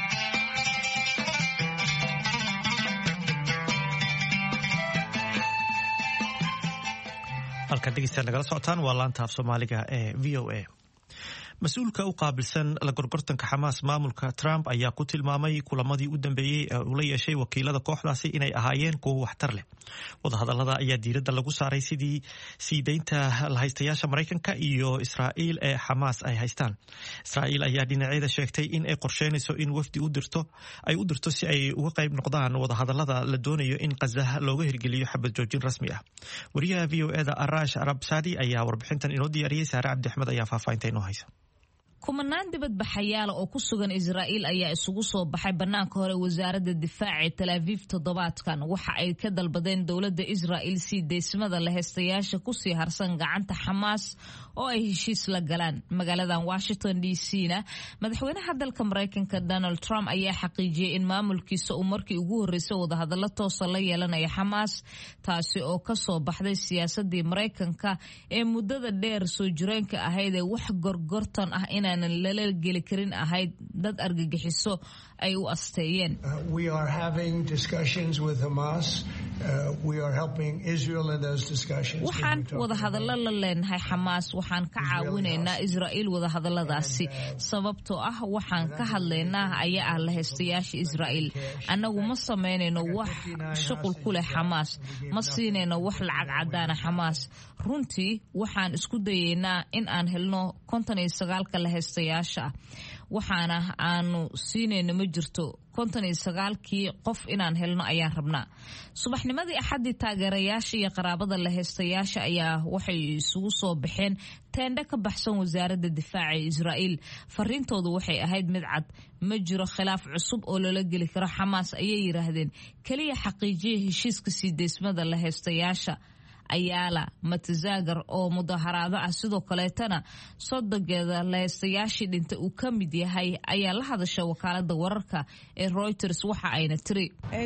halkan dhegeystayaal nagala socotaan waa laanta af soomaaliga ee v o a. mas-uulka u qaabilsan la gorgortanka xamaas maamulka Trump ayaa ku tilmaamay kulamadii u dambeeyey ee uu la yeeshay wakiilada kooxdaasi inay ahaayeen kuwo waxtar leh. wadahadalada ayaa diiradda lagu saaray sidii sii deynta lahaystayaasha Maraykanka iyo Israa'iil ee Xamaas ay haystaan. Israa'iil ayaa dhinaceeda sheegtay in ay qorsheynayso in wafdi u dirto ay u dirto si ay uga qayb noqdaan wadahadalada la doonayo in Gaza looga hirgeliyo xabad joojin rasmi ah. wariyaha v o eda Arash Arabsadi ayaa warbixintan inoo diyaariyay. Saare Cabdi Axmed ayaa faahfaahinta inoo haysa. kumanaan dibadbaxayaal oo ku sugan Israa'iil ayaa isugu soo baxay banaanka hore wasaaradda difaaca ee Tel Aviv toddobaadkan. waxa ay ka dalbadeen dowladda Israa'iil si deysmada la heestayaasha ku sii harsan gacanta Xamaas oo ay heshiis la galaan. magaaladan Washington D C-na madaxweynaha dalka Maraykanka Donald Trump ayaa xaqiijiyay in maamulkiisa uu markii ugu horeysay wadahadallo toos ah la yeelanayo Xamaas, taasi oo ka soo baxday siyaasadii Maraykanka ee muddada dheer soo jireenka ahayd ee wax gorgortan ah in lala geli karin ahayd dad argagixiso ay u asteeyeen. We are having discussions with Hamas waxaan wadahadallo la leenahay xamaas waxaan ka caawinaynaa israa'iil wadahadalladaasi sababtoo ah waxaan ka hadlaynaa ayaa ah la haystayaasha israa'iil annagu ma samaynayno wax shuqul ku leh xamaas ma siinayno wax lacag caddaana xamaas runtii waxaan isku dayaynaa in aan helno konton iyo sagaalka la haystayaasha ah waxaana aanu siinayno ma jirto konton iyo sagaalkii qof inaan helno ayaan rabnaa subaxnimadii axaddii taageerayaasha iyo qaraabada la haystayaasha ayaa waxay isugu soo baxeen teendhe ka baxsan wasaaradda difaaca ee israa'iil fariintoodu waxay ahayd mid cad ma jiro khilaaf cusub oo loola geli karo xamaas ayay yidhaahdeen keliya xaqiijiya heshiiska sii deysmada la haystayaasha ayaala matazaagar oo mudaharaado ah sidoo kaleetana sodogeeda lahaystayaashii dhinta uu ka mid yahay ayaa la hadasha wakaalada wararka ee Reuters waxa ayna tiri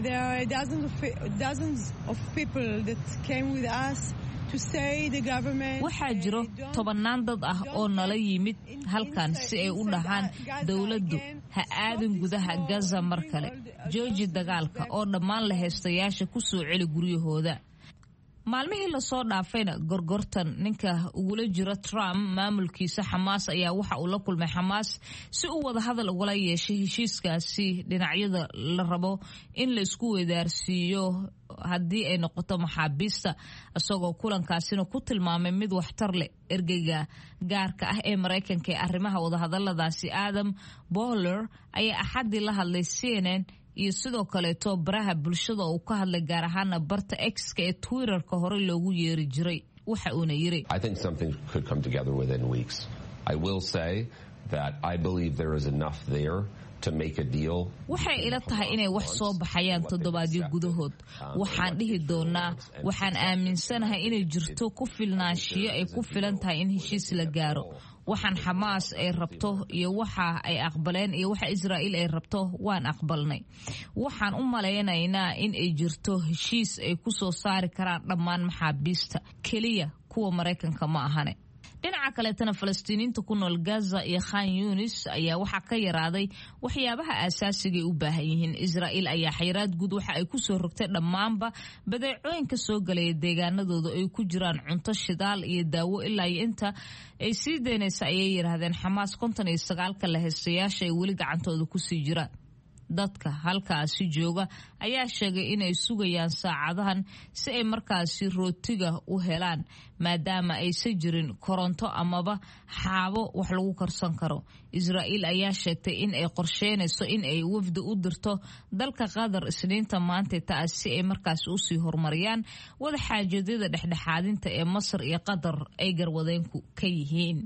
waxaa jiro tobannaan dad ah oo nala yimid halkan si ay u dhahaan dowladdu ha aadin gudaha Gaza mar kale jooji dagaalka oo dhammaan lahaystayaasha ku soo celi guryahooda maalmihii la soo dhaafayna gorgortan ninka ugula jira Trump maamulkiisa Xamaas ayaa waxa uu la kulmay Xamaas si uu wada hadal ugula yeeshay heshiiskaasi dhinacyada la rabo in la isku weydaarsiiyo haddii ay noqoto maxaabiista isagoo kulankaasina ku tilmaamay mid waxtar leh ergeyga gaarka ah ee Mareykanka ee arrimaha wada hadalladaasi Adam Boehler ayaa axadii la hadlay C N N iyo sidoo kaleeto baraha bulshada uu ka hadlay gaar ahaan barta X-ka ee Twitter-ka hore loogu yeeri jiray waxa uuna yiri I think something could come together within weeks. I will say that I believe there is enough there to make a deal. waxay ila tahay inay wax soo baxayaan toddobaadyo gudahood waxaan dhihi doonaa waxaan aaminsanahay inay jirto ku filnaanshiyo ay ku filan tahay in heshiis la gaaro waxaan Xamaas ay rabto iyo waxa ay aqbaleen iyo waxa Israa'iil ay rabto waan aqbalnay waxaan u maleynaynaa in ay jirto heshiis ay ku soo saari karaan dhammaan maxaabiista kaliya kuwa Mareykanka ma ahane dhinaca kaleetana Falastiiniinta ku nool Gaza iyo Khan Yunis ayaa waxa ka yaraaday waxyaabaha aasaasiga ay u baahan yihiin Israa'iil ayaa xayiraad guud waxa ay ku soo rogtay dhammaanba badeecooyinka soo galay deegaanadooda ay ku jiraan cunto shidaal iyo daawo ilaa iyo inta ay sii deynaysa ayay yiraahdeen Xamaas konton iyo sagaalka la haystayaasha ay weli gacantooda ku sii jiraan dadka halkaasi jooga ayaa sheegay inay sugayaan saacadahan si ay markaasi rootiga u helaan maadaama aysan jirin koronto amaba xaabo wax lagu karsan karo Israa'iil ayaa sheegtay in ay qorsheynayso in ay wafdi u dirto dalka Qatar Isniinta maanta taas si ay markaasi u sii horumariyaan wada xaajoodida dhexdhexaadinta ee Masar iyo Qatar ay garwadeenku ka yihiin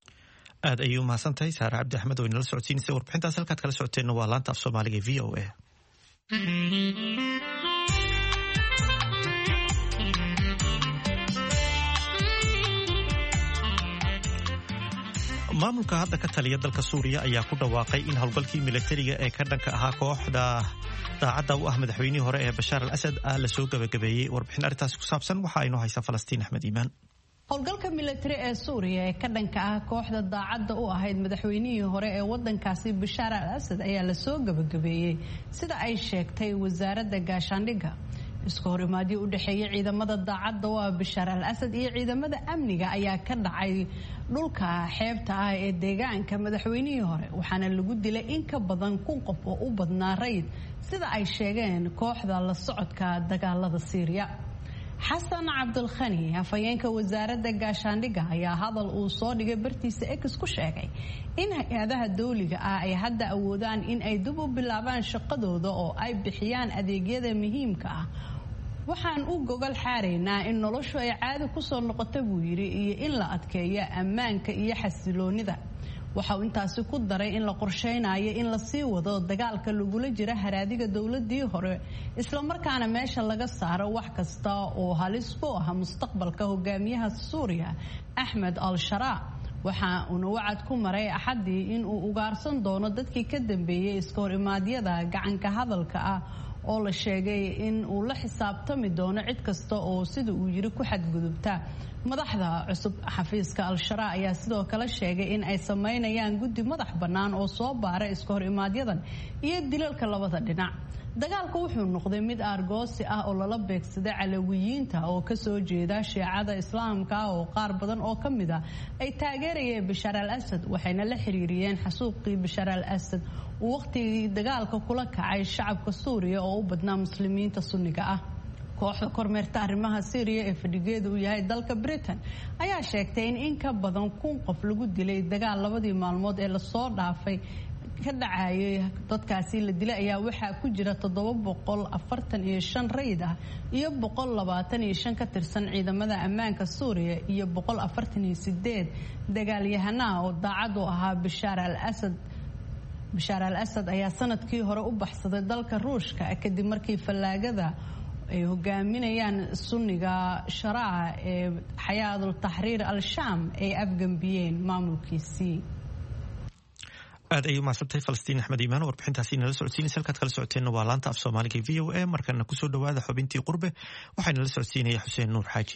aad ayuu mahadsantahay Saara Cabdi Axmed oo inala socodsiinaysa warbixintaas halkaad kala socoteenna waa laanta af Soomaaliga ee V O A maamulka hadda ka taliya dalka Suuriya ayaa ku dhawaaqay in howlgalkii militariga ee ka dhanka ahaa kooxda daacadda u ah madaxweynihii hore ee Bashaar al-Assad la soo gabagabeeyay warbixin arrintaas ku saabsan waxa aynu haysaa Falastiin Axmed Iimaan howlgalka militari ee Suuriya ee ka dhanka ah kooxda daacadda u ahayd madaxweynihii hore ee wadankaasi Bashaar al-Assad ayaa la soo gabagabeeyay sida ay sheegtay wasaaradda gaashaandhigga isku horimaadii u dhaxeeyay ciidamada daacadda u ah Bashaar al-Assad iyo ciidamada amniga ayaa ka dhacay dhulka xeebta ah ee deegaanka madaxweynihii hore waxaana lagu dilay in ka badan kun qof oo u badnaa rayd sida ay sheegeen kooxda la socodka dagaalada Syria xasan cabdulkhani afayeenka wasaaradda gaashaandhigga ayaa hadal uu soo dhigay bartiisa X ku sheegay in hay-adaha dawliga ah ay hadda awoodaan in ay dib u bilaabaan shaqadooda oo ay bixiyaan adeegyada muhiimka ah waxaan u gogol xaaraynaa in noloshu ay caadi ku soo noqoto buu yiri iyo in la adkeeyo ammaanka iyo xasiloonida waxa uu intaasi ku daray in la qorsheynayo in la sii wado dagaalka lagula jira haraadiga dawladii hore isla markaana meesha laga saaro wax kasta oo halis ku ah mustaqbalka hogaamiyaha Suuriya Ahmed al-Sharaa waxa uu wacad ku maray axadii in uu ugaarsan doono dadkii ka dambeeyay iska horimaadyada gacanka hadalka ah oo la sheegay in uu la xisaabtami doono cid kasta oo sida uu yiri ku xadgudubta madaxda cusub xafiiska al-Sharaa ayaa sidoo kale sheegay in ay sameynayaan guddi madax bannaan oo soo baara iska hor imaadyadan iyo dilalka labada dhinac dagaalku wuxuu noqday mid aargoosi ah oo lala beegsaday calawiyiinta oo kasoo jeeda shiicada islaamka oo qaar badan oo ka mid ah ay taageerayeen Bashar al-Assad waxayna la xiriiriyeen xasuuqii Bashar al-Assad uu waqtigii dagaalka kula kacay shacabka Suuriya oo u badnaa muslimiinta sunniga ah kooxda kormeerta arrimaha Syria ee fadhigeedu uu yahay dalka Britain ayaa sheegtay in in ka badan kun qof lagu dilay dagaal labadii maalmood ee la soo dhaafay ka dhacayay dadkaasi la dilay ayaa waxaa ku jira toddoba boqol afartan iyo shan rayid ah iyo boqol labaatan iyo shan ka tirsan ciidamada ammaanka Suuriya iyo boqol afartan iyo sideed dagaalyahana oo daacad u ahaa Bashar al-Assad Bashar al-Assad ayaa sanadkii hore u baxsaday dalka Ruushka kadib markii fallaagada ay hogaaminayaan sunniga sharaaca ee xayaadul tahriir al-Sham ay afgambiyeen maamulkiisii aad ay u maasantay Falastiin Axmed Iimaan warbixintaasi nala socodsiinaysa halkaad kala socoteena waa laanta af Soomaaliga V O A markana ku soo dhawaada xubintii qurbe waxayna la socodsiinaya Xuseen Nuur Xaaji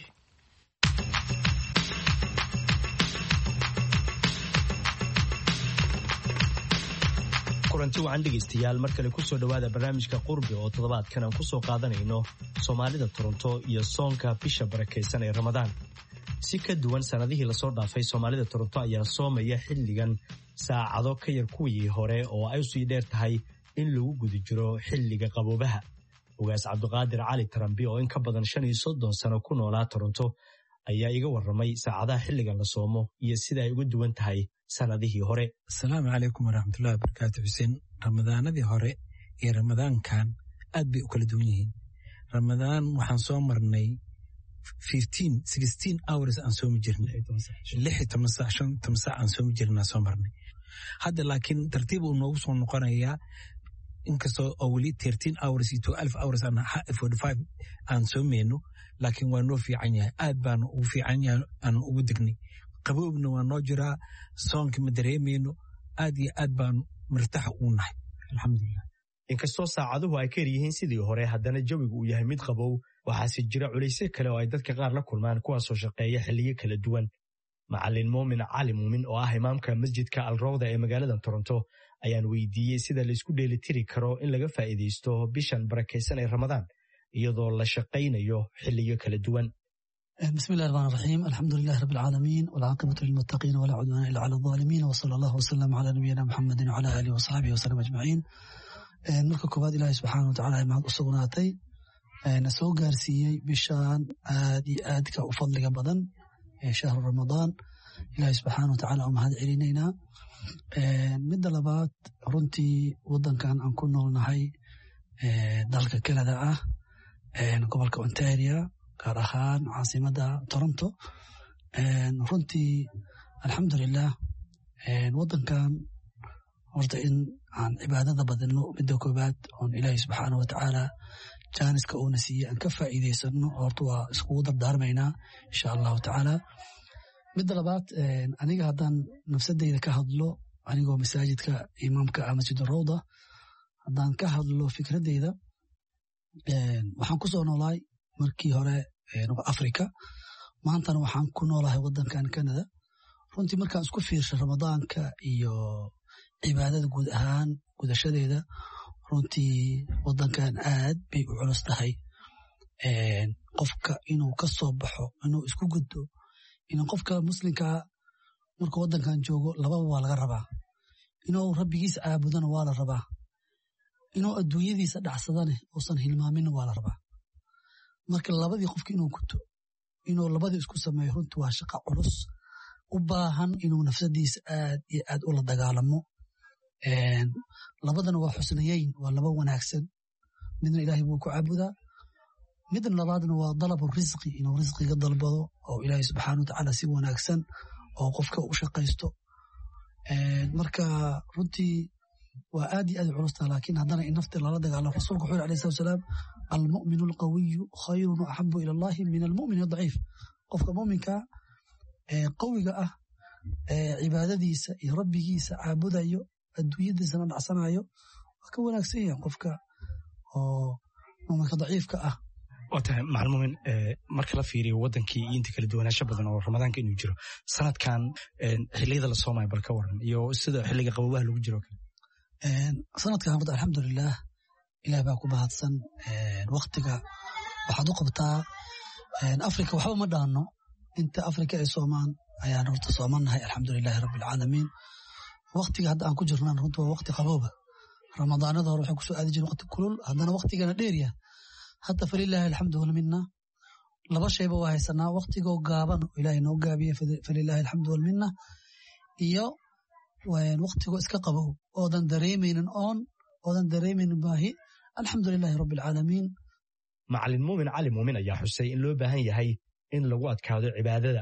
kulanti wacan dhegaystayaal mar kale ku soo dhawaada barnaamijka qurbe oo toddobaadkan aan ku soo qaadanayno Soomaalida Toronto iyo soonka bisha barakeysan ee Ramadaan si ka duwan sanadihii lasoo dhaafay Soomaalida Toronto ayaa soomaya xilligan saacado ka yar kuwii hore oo ay sii dheer tahay in lagu guda jiro xilliga qaboobaha ugaas Cabdiqaadir Cali Tarambi oo in ka badan shan iyo soddon sano ku noolaa Toronto ayaa iga warramay saacadaha xilligan la soomo iyo sida ay uga duwan tahay sanadihii hore. Assalaamu calaykum waraxmatullaahi wabarakaatu xuseen. Ramadaanadii hore iyo ramadaankan aad bay u kala duwan yihiin. Ramadaan waxaan soo marnay fifteen sixteen hours aan soomi jirnay lix iyo toban saac shan iyo toban saac aan soomi jirnaa soo marnay hadda laakiin tartiib uu noogu soo noqonayaa inkastoo oo weli thirteen hours iyo twelve hours aan forty-five aan soomeyno laakiin waa noo fiican yahay aad baan ugu fiican yahay aan ugu degnay qaboobna waa noo jiraa soonka ma dareemayno aad iyo aad baan martax ugu nahay alxamdulilah. Inkastoo saacaduhu ay ka yar yihiin sidii hore haddana jawigu uu yahay mid qabow waxaase jira culaysyo kale oo ay dadka qaar la kulmaan kuwaasoo shaqeeya xilliyo kala duwan. Macallin Muumin Cali Muumin oo ah imaamka masjidka Al-Rawda ee magaalada Toronto ayaan weydiiyey sida la isku dheelitiri karo in laga faa'iidaysto bishan barakeysan ee Ramadaan iyadoo la shaqaynayo xilliyo kala duwan. بسم الله الرحمن الرحيم الحمد لله رب العالمين والعاقبة للمتقين ولا عدوان إلا على الظالمين وصلى الله وسلم على نبينا محمد وعلى آله وصحبه وسلم أجمعين. marka koobaad ilaahay subxaana watacaala ay mahad u sugnaatay na soo gaarsiiyey bishaan aad iyo aadka u fadliga badan ee shahru ramadaan ilaahay subxaana watacaala u mahad celinaynaa. midda labaad runtii wadankan aan ku noolnahay dalka Canada ah gobolka Ontario gaar ahaan caasimada Toronto runtii alxamdulilah wadankan horta in aan cibaadada badano midda koobaad oon ilaahay subxaana watacaala jaaniska uuna siiyey aan ka faa'iidaysano horta waa iskugu dardaarmaynaa insha allahu tacaala. midda labaad aniga haddaan nafsadeyda ka hadlo anigoo masaajidka imaamka ah masjid Rawda haddaan ka hadlo fikradeyda waxaan ku soo noolaay markii hore Afrika maantana waxaan ku noolahay wadankan Canada. runtii markaan isku fiirsho ramadaanka iyo cibaadada guud ahaan gudashadeeda runtii wadankan aad bay u culus tahay qofka inuu ka soo baxo inuu isku gudbo inuu qofka muslimka markuu wadankan joogo lababa waa laga rabaa inuu rabbigiisa caabudana waa la rabaa inuu adduunyadiisa dhacsadane uusan hilmaamin waa la rabaa. marka labadii qofka inuu guto inuu labadii isku sameeyo runtii waa shaqo culus u baahan inuu nafsadiisa aad iyo aad ula dagaalamo. labadana waa xusnayeyn waa laba wanaagsan midna ilaahay buu ku caabudaa midna labaadna waa dalabu risqi inuu risqiga dalbado oo ilaahay subxaana watacaala si wanaagsan oo qofka u shaqaysto. marka runtii waa aad iyo aad u culusta laakiin haddana in nafta lala dagaalamo rasuulku wuxuu yiri alayhi salatu wasalaam almu'minu alqawiyyu khayrun wa ahabbu ila allahi min almu'min adhaif. qofka mu'minka ee qawiga ah ee cibaadadiisa iyo rabbigiisa caabudayo adduunyadiisana dhacsanayo waa ka wanaagsan yahay qofka oo mu'minka daciifka ah. watahay macalmumin marka la fiiriyo wadankii iyo inta kala duwanaansho badan oo ramadaanka inuu jiro sanadkan xilliyada la soomayo bal ka waran iyo sida xilliga qabowaha lagu jiro sanadkan horta alxamdulilah ilaah baa ku mahadsan waqtiga waxaad u qabtaa afrika waxba ma dhaano inta afrika ay soomaan ayaan horta soomannahay alxamdulilaahi rabbilcaalamiin waqtiga hadda aan ku jirnaan runta waa waqti qabooba ramadaanada hore waxay kusoo aadi jireen waqti kulul haddana waqtigana dheerya hadda falilaahi alxamdu walminna laba shayba waa haysanaa waqtigoo gaaban ilaahay noo gaabiye falilaahi alxamdu walminna iyo waqtigoo iska qabow oodan dareemaynin oon oodan dareemaynin baahi alxamdulilaahi rabbilcaalamiin macalin muumin cali muumin ayaa xusay in loo baahan yahay in lagu adkaado cibaadada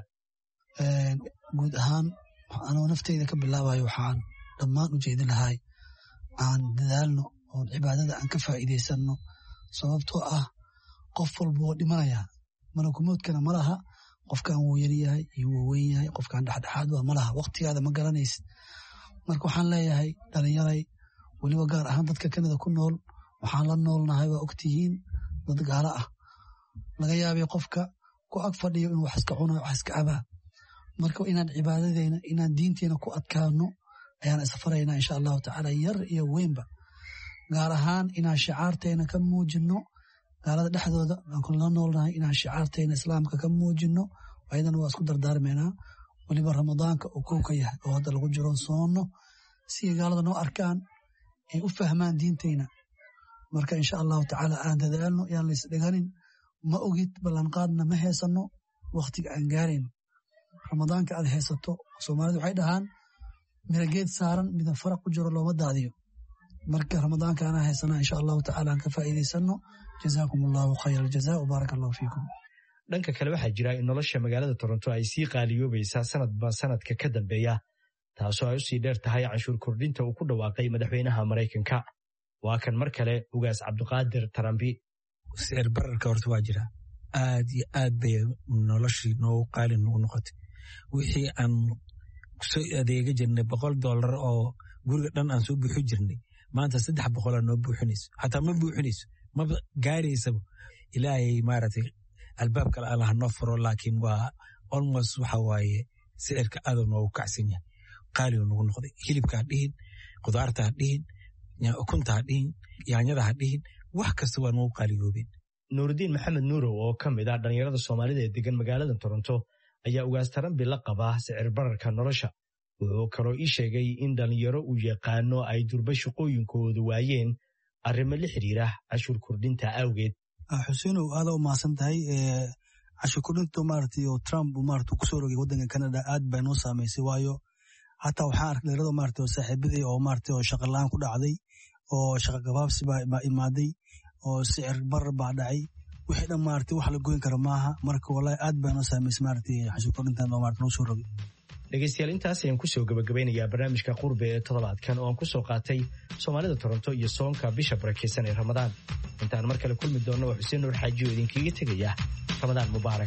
guud ahaan anoo nafteyda ka bilaabayo waxaan dhammaan u jeedin lahay aan dadaalno oon cibaadada aan ka faa'iidaysanno sababtoo ah qof walba woo dhimanayaa malakumoodkana ma laha qofkaan wuu yar yahay iyo wuu weyn yahay qofkaan dhexdhexaad waa ma laha waqtigaada ma garanaysid marka waxaan leeyahay dhalinyaray weliba gaar ahaan dadka kanada ku nool waxaan la noolnahay waa ogtihiin dad gaalo ah laga yaabay qofka ku ag fadhiyo inuu wax iska cunayo wax iska cabaa marka inaan cibaadadeyna inaan diinteena ku adkaano ayaan isfaraynaa insha allahu tacaala yar iyo weynba gaar ahaan inaan shicaarteena ka muujino gaalada dhexdooda aan la noolnahay inaan shicaarteena islaamka ka muujino ayadana waa isku dardaarmaynaa weliba ramadaanka oo kow ka yahay oo hadda lagu jiro soonno si gaalada noo arkaan ay u fahmaan diinteyna marka insha allahu tacaala aan dadaalno yaan la isdheganin ma ogid ballanqaadna ma heesano waqtiga aan gaarayno ramadaanka aad heesato soomaalidu waxay dhahaan mirageed saaran midan faraq ku jiro looma daadiyo marka ramadaanka anaa heesanaa insha allahu tacaala aan ka faa'iidaysanno jazaakum allahu khayra aljazaa wabaaraka allahu fiikum dhanka kale waxaa jira in nolosha magaalada toronto ay sii qaaliyoobaysaa sanadba sanadka ka dambeeya taasoo ay usii dheer tahay canshuur kordhinta uu ku dhawaaqay madaxweynaha maraykanka waa kan mar kale ugaas cabdiqaadir tarambi sicir bararka horta waa jira aad iyo aad bay noloshii noogu qaali nagu noqotay wixii aan kusoo adeega jirnay boqol dollar oo guriga dhan aan soo buuxi jirnay maanta saddex boqolaa noo buuxinayso xataa ma buuxinayso maba gaaraysaba ilaahay maaragtay albaab kale alla hanoo furo laakiin waa almost waxa waaye sicirka aaduu noogu kacsan yahay qaaligu nagu noqday hilibka ha dhihin khudaarta ha dhihin ukunta ha dhihin yaanyada ha dhihin wax kasta waa nagu qaaligoobeen nuuridiin maxamed nuurow oo ka mid ah dhallinyarada soomaalida ee degan magaalada toronto ayaa ugaas tarambi la qabaa sicir bararka nolosha wuxuu kaloo ii sheegay in dhallinyaro uu yaqaano ay durba shaqooyinkooda waayeen arrimo la xiriira cashuur kordhinta awgeed xuseenow aada u mahadsan tahay cashuur kordhinta maaragtay oo trump maaragtay kusoo rogay waddanka canada aad bay noo saamaysay waayo hataa waxaan arkay dhallinyarada maaragtay oo saaxiibadii oo maaragtay oo shaqa la'aan ku dhacday oo shaqa gabaabsi baa imaaday oo sicir barar baa dhacay wixii dhan maaragtay wax la goyn kara maaha marka wallahi aad baa noo saamaysay maaragtay cashuur kordhintan oo maaragtay noo soo rogay dhegaystayaal intaas ayaan kusoo gabagabeynayaa barnaamijka qurbe ee toddobaadkan oo aan ku soo qaatay soomaalida toronto iyo soonka bisha barakeysan ee ramadaan intaan mar kale kulmi doonno waa xuseen nuur xaaji oo idinkaga tegaya ramadaan mubaarak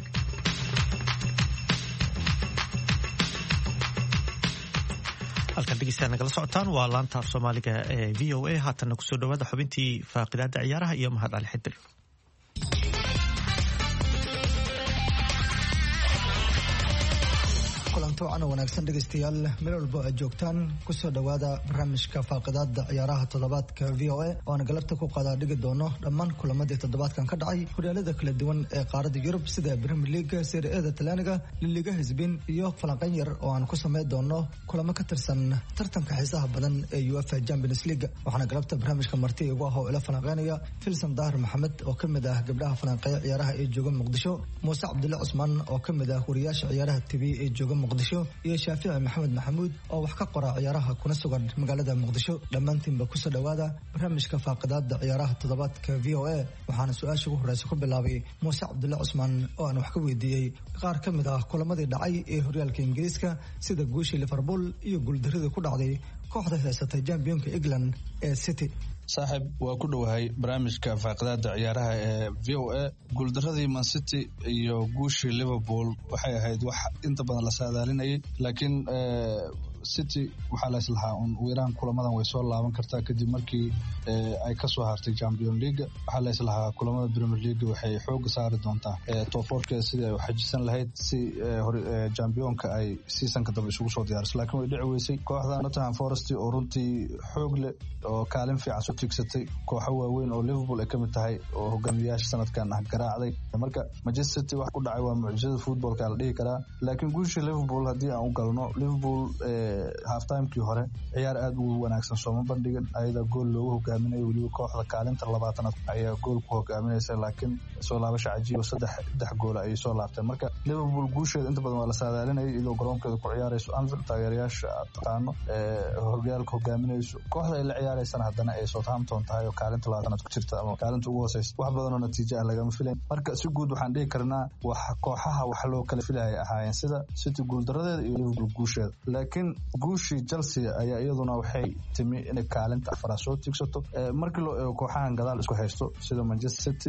halkan dhegeystayaal nagala socotaan waa laanta af soomaaliga ee v o a haatanna kusoo dhawaada xubintii faaqidaada ciyaaraha iyo mahad cali xidir kulantoocana wanaagsan dhegaystayaal meel walbo aad joogtaan kusoo dhowaada barnaamijka faaqidaada ciyaaraha toddobaadka v o a oo aan galabta ku qadaa dhigi doono dhammaan kulamadii toddobaadkan ka dhacay horyaalada kala duwan ee qaaradda yurub sida premier leaga serie eda talyaaniga liliga hisbin iyo falanqayn yar oo aan ku samayn doono kulamo ka tirsan tartanka xiisaha badan ee uefa champions league waxaana galabta barnaamijka marti igu ah oo ila falanqeynaya filson daahir maxamed oo ka mid ah gabdhaha falanqeeya ciyaaraha ee jooga muqdisho muuse cabdulle cusmaan oo ka mid ah wariyaasha ciyaaraha t v ee jooga muqdisho iyo shaafici maxamed maxamuud oo wax ka qora ciyaaraha kuna sugan magaalada muqdisho dhammaantiinba kusoo dhowaada barnaamijka faaqidaada ciyaaraha toddobaadka v o a waxaana su-aasha ugu horeysa ku bilaabay muuse cabdulle cusmaan oo aan wax ka weydiiyey qaar ka mid ah kulamadii dhacay ee horyaalka ingiriiska sida guushii liverpool iyo guuldaradii ku dhacday kooxda haysatay championka england ee city saaxiib waa ku dhowahay barnaamijka faaqidaada ciyaaraha ee v o a guuldaradii man city iyo guushii liverpool waxay ahayd wax inta badan la saadaalinayay laakiin city waxaa la islahaa un wiiraan kulamadan way soo laaban kartaa kadib markii ay kasoo hartay champion league waxaa la islahaa kulamada premier league waxay xooga saari doontaa toofoorkeeda sidii ay u xajisan lahayd si championka ay seasonka dambe isugu soo diyaariso laakiin way dhici weysay kooxda Nottingham Forest oo runtii xoog leh oo kaalin fiican soo tigsatay kooxo waaweyn oo Liverpool ay kamid tahay oo hogaamiyaasha sanadkan ah garaacday marka Manchester City wax ku dhacay waa mucjisada footballka la dhihi karaa laakiin guusha Liverpool haddii aan u galno Liverpool half time-kii hore ciyaar aad u wanaagsan soo ma bandhigin ayada gool loogu hogaaminayo waliba kooxda kaalinta labaatanaad ayaa gool ku hogaaminaysa laakiin soo laabasho cajiib saddex saddex gool ay soo laabteen marka Liverpool guusheeda inta badan waa la saadaalinayay iyadoo garoonkeeda ku ciyaarayso Anfield taageerayaasha taqaano horyaalka hogaaminayso kooxda ay la ciyaaraysana haddana ay Southampton tahay oo kaalinta labaatanaad ku jirta ama kaalinta ugu hooseysa wax badan oo natiijo ah lagama filayn marka si guud waxaan dhihi karnaa wax kooxaha wax loo kala filayay ahaayeen sida City guuldaradeeda iyo Liverpool guusheeda laakiin guushii Chelsea ayaa iyaduna waxay timi in kaalinta afraad soo tigsato markii loo eego kooxahan gadaal isku haysto sida Manchester City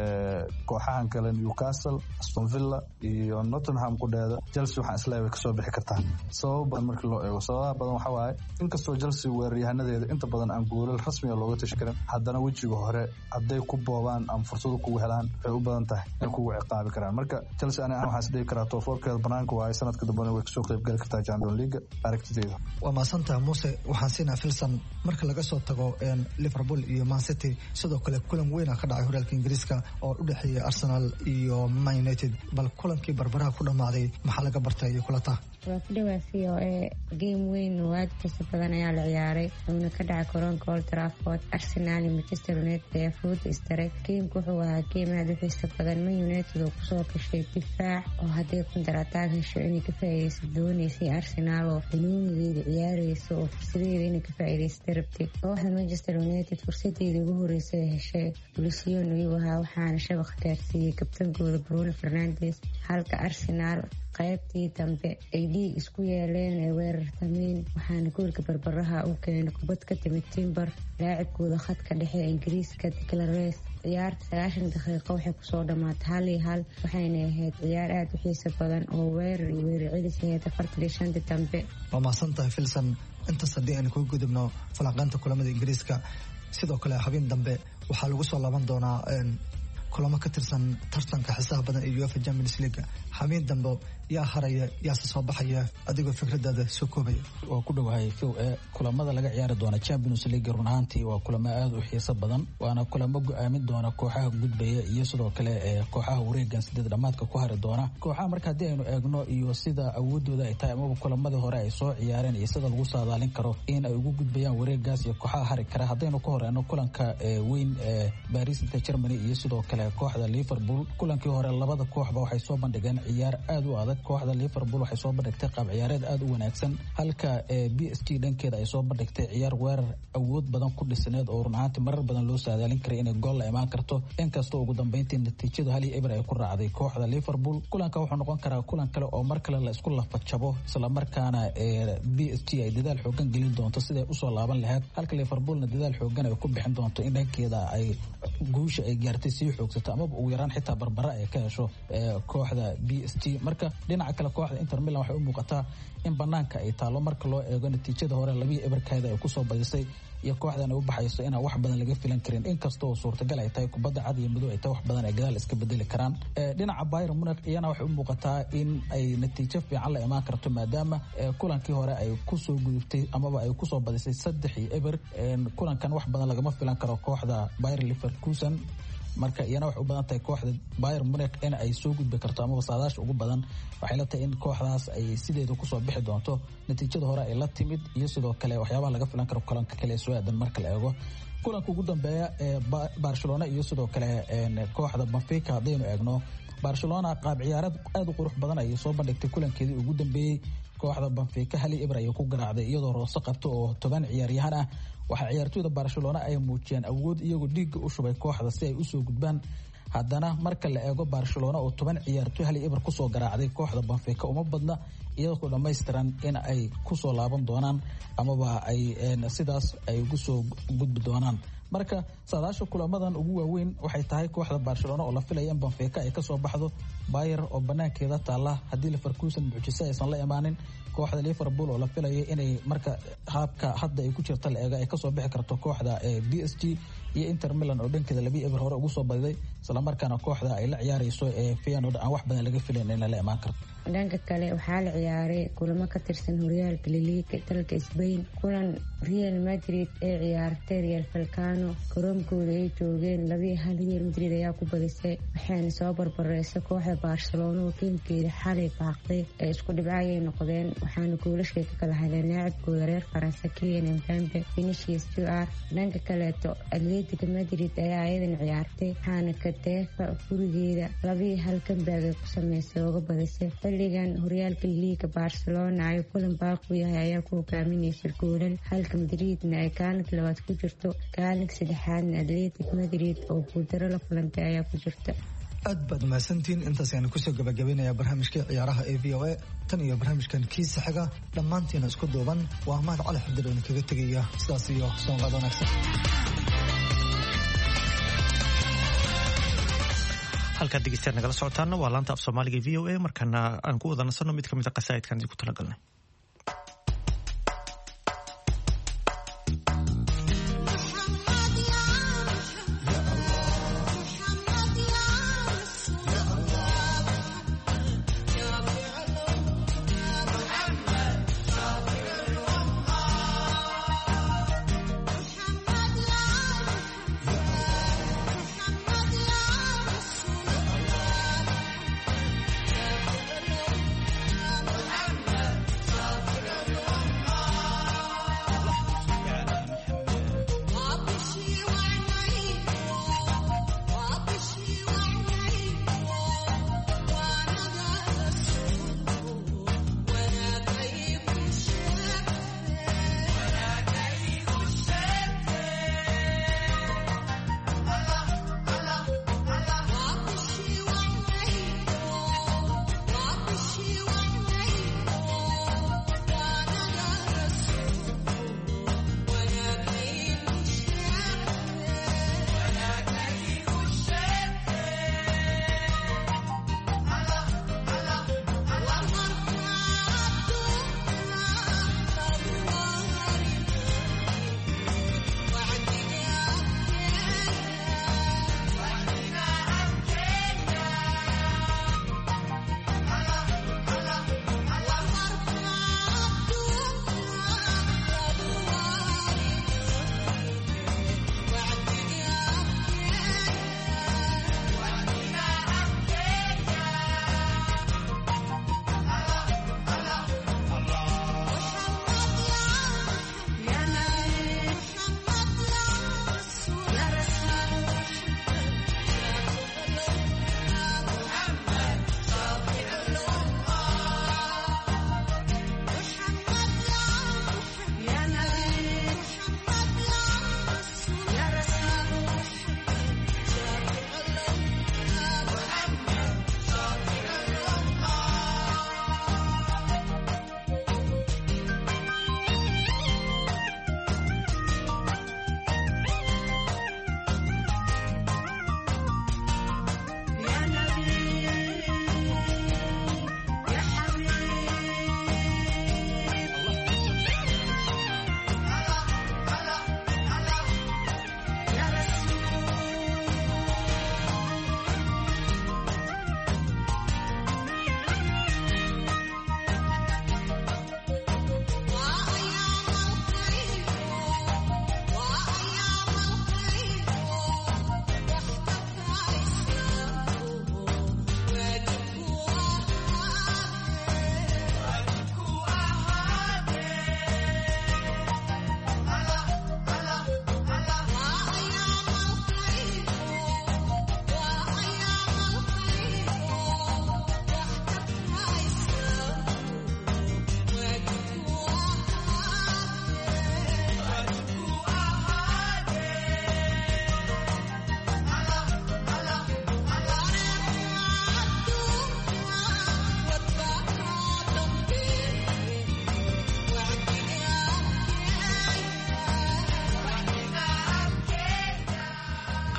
kooxahan kale Newcastle Aston Villa iyo Nottingham ku dheeda Chelsea waxaan isleeyahay ka soo bixi kartaa sabab badan markii loo eego sabab badan waxa waaye inkastoo Chelsea weeraryahaanadeeda inta badan aan goolal rasmi ah looga tashkirin haddana wajiga hore haday ku boobaan ama fursado ku helaan waxay u badan tahay in kugu ciqaabi karaan marka Chelsea ana waxaan isdhihi karaa toofoorkeeda banaanka waa sanadka dambe way kasoo qayb gali kartaa Champions League aragtideeda waa maasanta Muuse waxaan siinaa Filsan marka laga soo tago Liverpool iyo Man City sidoo kale kulan weyn ka dhacay horyaalka Ingiriiska oo u dhaxeeya Arsenal iyo Man United bal kulankii barbaraha ku dhamaaday maxaa laga bartay iyo kulata waa ku dhawaasay oo ee game weyn oo aad xiiso badan ayaa la ciyaaray wuxuuna ka dhacay garoonka Old Trafford Arsenal iyo Manchester United ayaa food istaray game wuxuu ahaa game aad u xiiso badan Man United oo kusoo gashay difaac oo haddii kontrataag hesho inay ka faa'iideyso doonaysay Arsenal oo xunuuneeda ciyaarayso oo fursadeeda inay ka faa'iideysto rabtay kooxda Manchester United fursadeeda ugu horeysay heshay Luciano Iwaha waxaana shabaq gaarsiiyay kabtankooda Bruno Fernandes halka Arsenal qaybtii dambe ay dhiig isku yeeleen ee weerartameen waxaana goolka barbaraha u keenay kubad ka timid Timber laacibkooda khadka dhexe ee Ingiriiska Declan Rice ciyaarta sagaashan daqiiqo waxay kusoo dhamaatay hal iyo hal waxayna ahayd ciyaar aad u xiiso badan oo weerar iyo weerar celis ahayd afartan iyo shan dambe waa maasantahay Filsan intaas haddii aan ku gudubno falanqaynta kulamada Ingiriiska sidoo kale habeen dambe waxaa lagu soo laaban doonaa kulamo ka tirsan tartanka xisaab badan ee UEFA Champions League habeen dambe yaa haraya yaa soo baxaya adigoo fikradaada soo koobaya oo ku dhawahay F A kulamada laga ciyaari doona Champions League runaantii waa kulamo aad u xiiso badan waana kulamo go'aamin doona kooxaha gudbaya iyo sidoo kale ee kooxaha wareegan sideed dhamaadka ku hari doona kooxaha marka hadii aynu eegno iyo sida awoodooda ay tahay ama kulamada hore ay soo ciyaareen iyo sida lagu saadaalin karo in ay ugu gudbayaan wareegaas iyo kooxaha hari kara hadaynu ka horeeyno kulanka weyn ee Paris Saint-Germain iyo sidoo kale kooxda Liverpool kulankii hore labada kooxba waxay soo bandhigeen ciyaar aad u adag kooxda Liverpool waxay soo bandhigtay qaab ciyaareed aad u wanaagsan halka B S G dhankeeda ay soo bandhigtay ciyaar weerar awood badan ku dhisneed oo runaantii marar badan loo saadaalin karay inay gool la imaan karto inkastoo ugu dambeyntii natiijadu hal iyo eber ay ku raacday kooxda Liverpool kulanka wuxuu noqon karaa kulan kale oo mar kale la isku lafajabo isla markaana B S G ay dadaal xoogan gelin doonto siday u soo laaban lahayd halka Liverpoolna dadaal xoogan ay ku bixin doonto in dhankeeda ay guusha ay gaartay si xoogsato ama ugu yaraan xitaa barbara ay ka hesho kooxda B S G marka dhinaca kale kooxda Inter Milan waxay u muuqataa in banaanka ay taalo marka loo eego natiijada hore laba eberkeeda ay ku soo badisay iyo kooxdan ay u baxayso in wax badan laga filan karin inkastoo suurtagal ay tahay kubadda cad iyo madow ay tahay wax badan ay gadaal iska bedeli karaan dhinaca Bayern Munich iyana waxay u muuqataa in ay natiijo fiican la imaan karto maadaama kulankii hore ay ku soo gudubtay amaba ay ku soo badisay saddex eber kulankan wax badan lagama filan karo kooxda Bayer Leverkusen marka iyana wax u badan tahay kooxda Bayern Munich in ay soo gudbi karto ama saadaasha ugu badan waxay la tahay in kooxdaas ay sideeda ku soo bixi doonto natiijada hore ay la timid iyo sidoo kale waxyaabaha laga filan karo kulanka kale ee soo aadan marka la eego kulanka ugu dambeeya ee Barcelona iyo sidoo kale kooxda Benfica hadaynu eegno Barcelona qaab ciyaareed aad u qurux badan ay soo bandhigtay kulankeedii ugu dambeeyay kooxda Benfica hal eber ay ku garaacday iyadoo roose qabto oo toban ciyaaryahan ah waxa ciyaartoyda Barcelona ay muujiyeen awood iyagoo dhiig u shubay kooxda si ay u soo gudbaan haddana marka la eego Barcelona oo toban ciyaartoy hal eber ku soo garaacday kooxda Benfica uma badna iyadoo dhameystiran in ay ku soo laaban doonaan amaba ay sidaas ay ugu soo gudbi doonaan marka saadaasha kulamadan ugu waaweyn waxay tahay kooxda Barcelona oo la filaya in Benfica ay ka soo baxdo, Bayern oo banaankeeda taala haddii Leverkusen mucjisa aysan la imaanin, kooxda Liverpool oo la filaya inay marka habka hadda ay ku jirto la eega ay ka soo bixi karto kooxda B S G iyo Inter Milan oo dhankeeda laba eber hore ugu soo badiday, isla markaana kooxda ay la ciyaarayso ee Feyenoord aan wax badan laga filayn in la imaan karto. dhanka kale waxaa la ciyaaray kulamo ka tirsan horyaalka Liga dalka Spain. kulan Real Madrid ee ciyaartay Real Vallecano garoonkooda ay joogeen laba iyo hal Real Madrid ayaa ku badisay, waxaana soo barbareysay kooxda Barcelona oo tiimkeeda xalay baaqday ee isku dhibcayay noqdeen, waxaana goolasha ka kala heleen laacibkooda reer Faransa Kylian Mbappe, Vinicius Junior. dhanka kaleeto Atletico Madrid ayaa ayadan ciyaartay, waxaana Katefa gurigeeda laba iyo hal comeback ku sameysay uga badisay. xilligan horyaalka Liga Barcelona ay kulan baaqu yahay ayaa ku hogaaminaysa goolal, halka Madridna ay kaalinka labaad ku jirto, kaalinka saddexaadna Atletico Madrid oo guuldaro la kulantay ayaa ku jirta. aad baad mahadsantiin. intaas ayaan kusoo gabagabaynayaa barnaamijka ciyaaraha ee V O A tan iyo barnaamijkan kiisa xiga dhammaantiina isku duuban waa Ahmad Cali Xadir oo kaga tegaya sidaas iyo soonqaad wanaagsan. halkaad dhegeystayaal nagala socotaana waa laanta af Soomaaliga V O A, markana aan ku wada nasano mid ka mid ah qasaa'idkan ku talagalnay.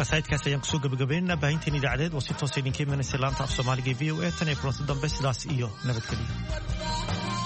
qasaa'idkaas ayaan kusoo gabagabaynaynaa baahinteen idaacadeed oo si toos idinka imanaysa laanta af soomaaliga v o a tan iyo kulanti dambe sidaas iyo nabadgelyo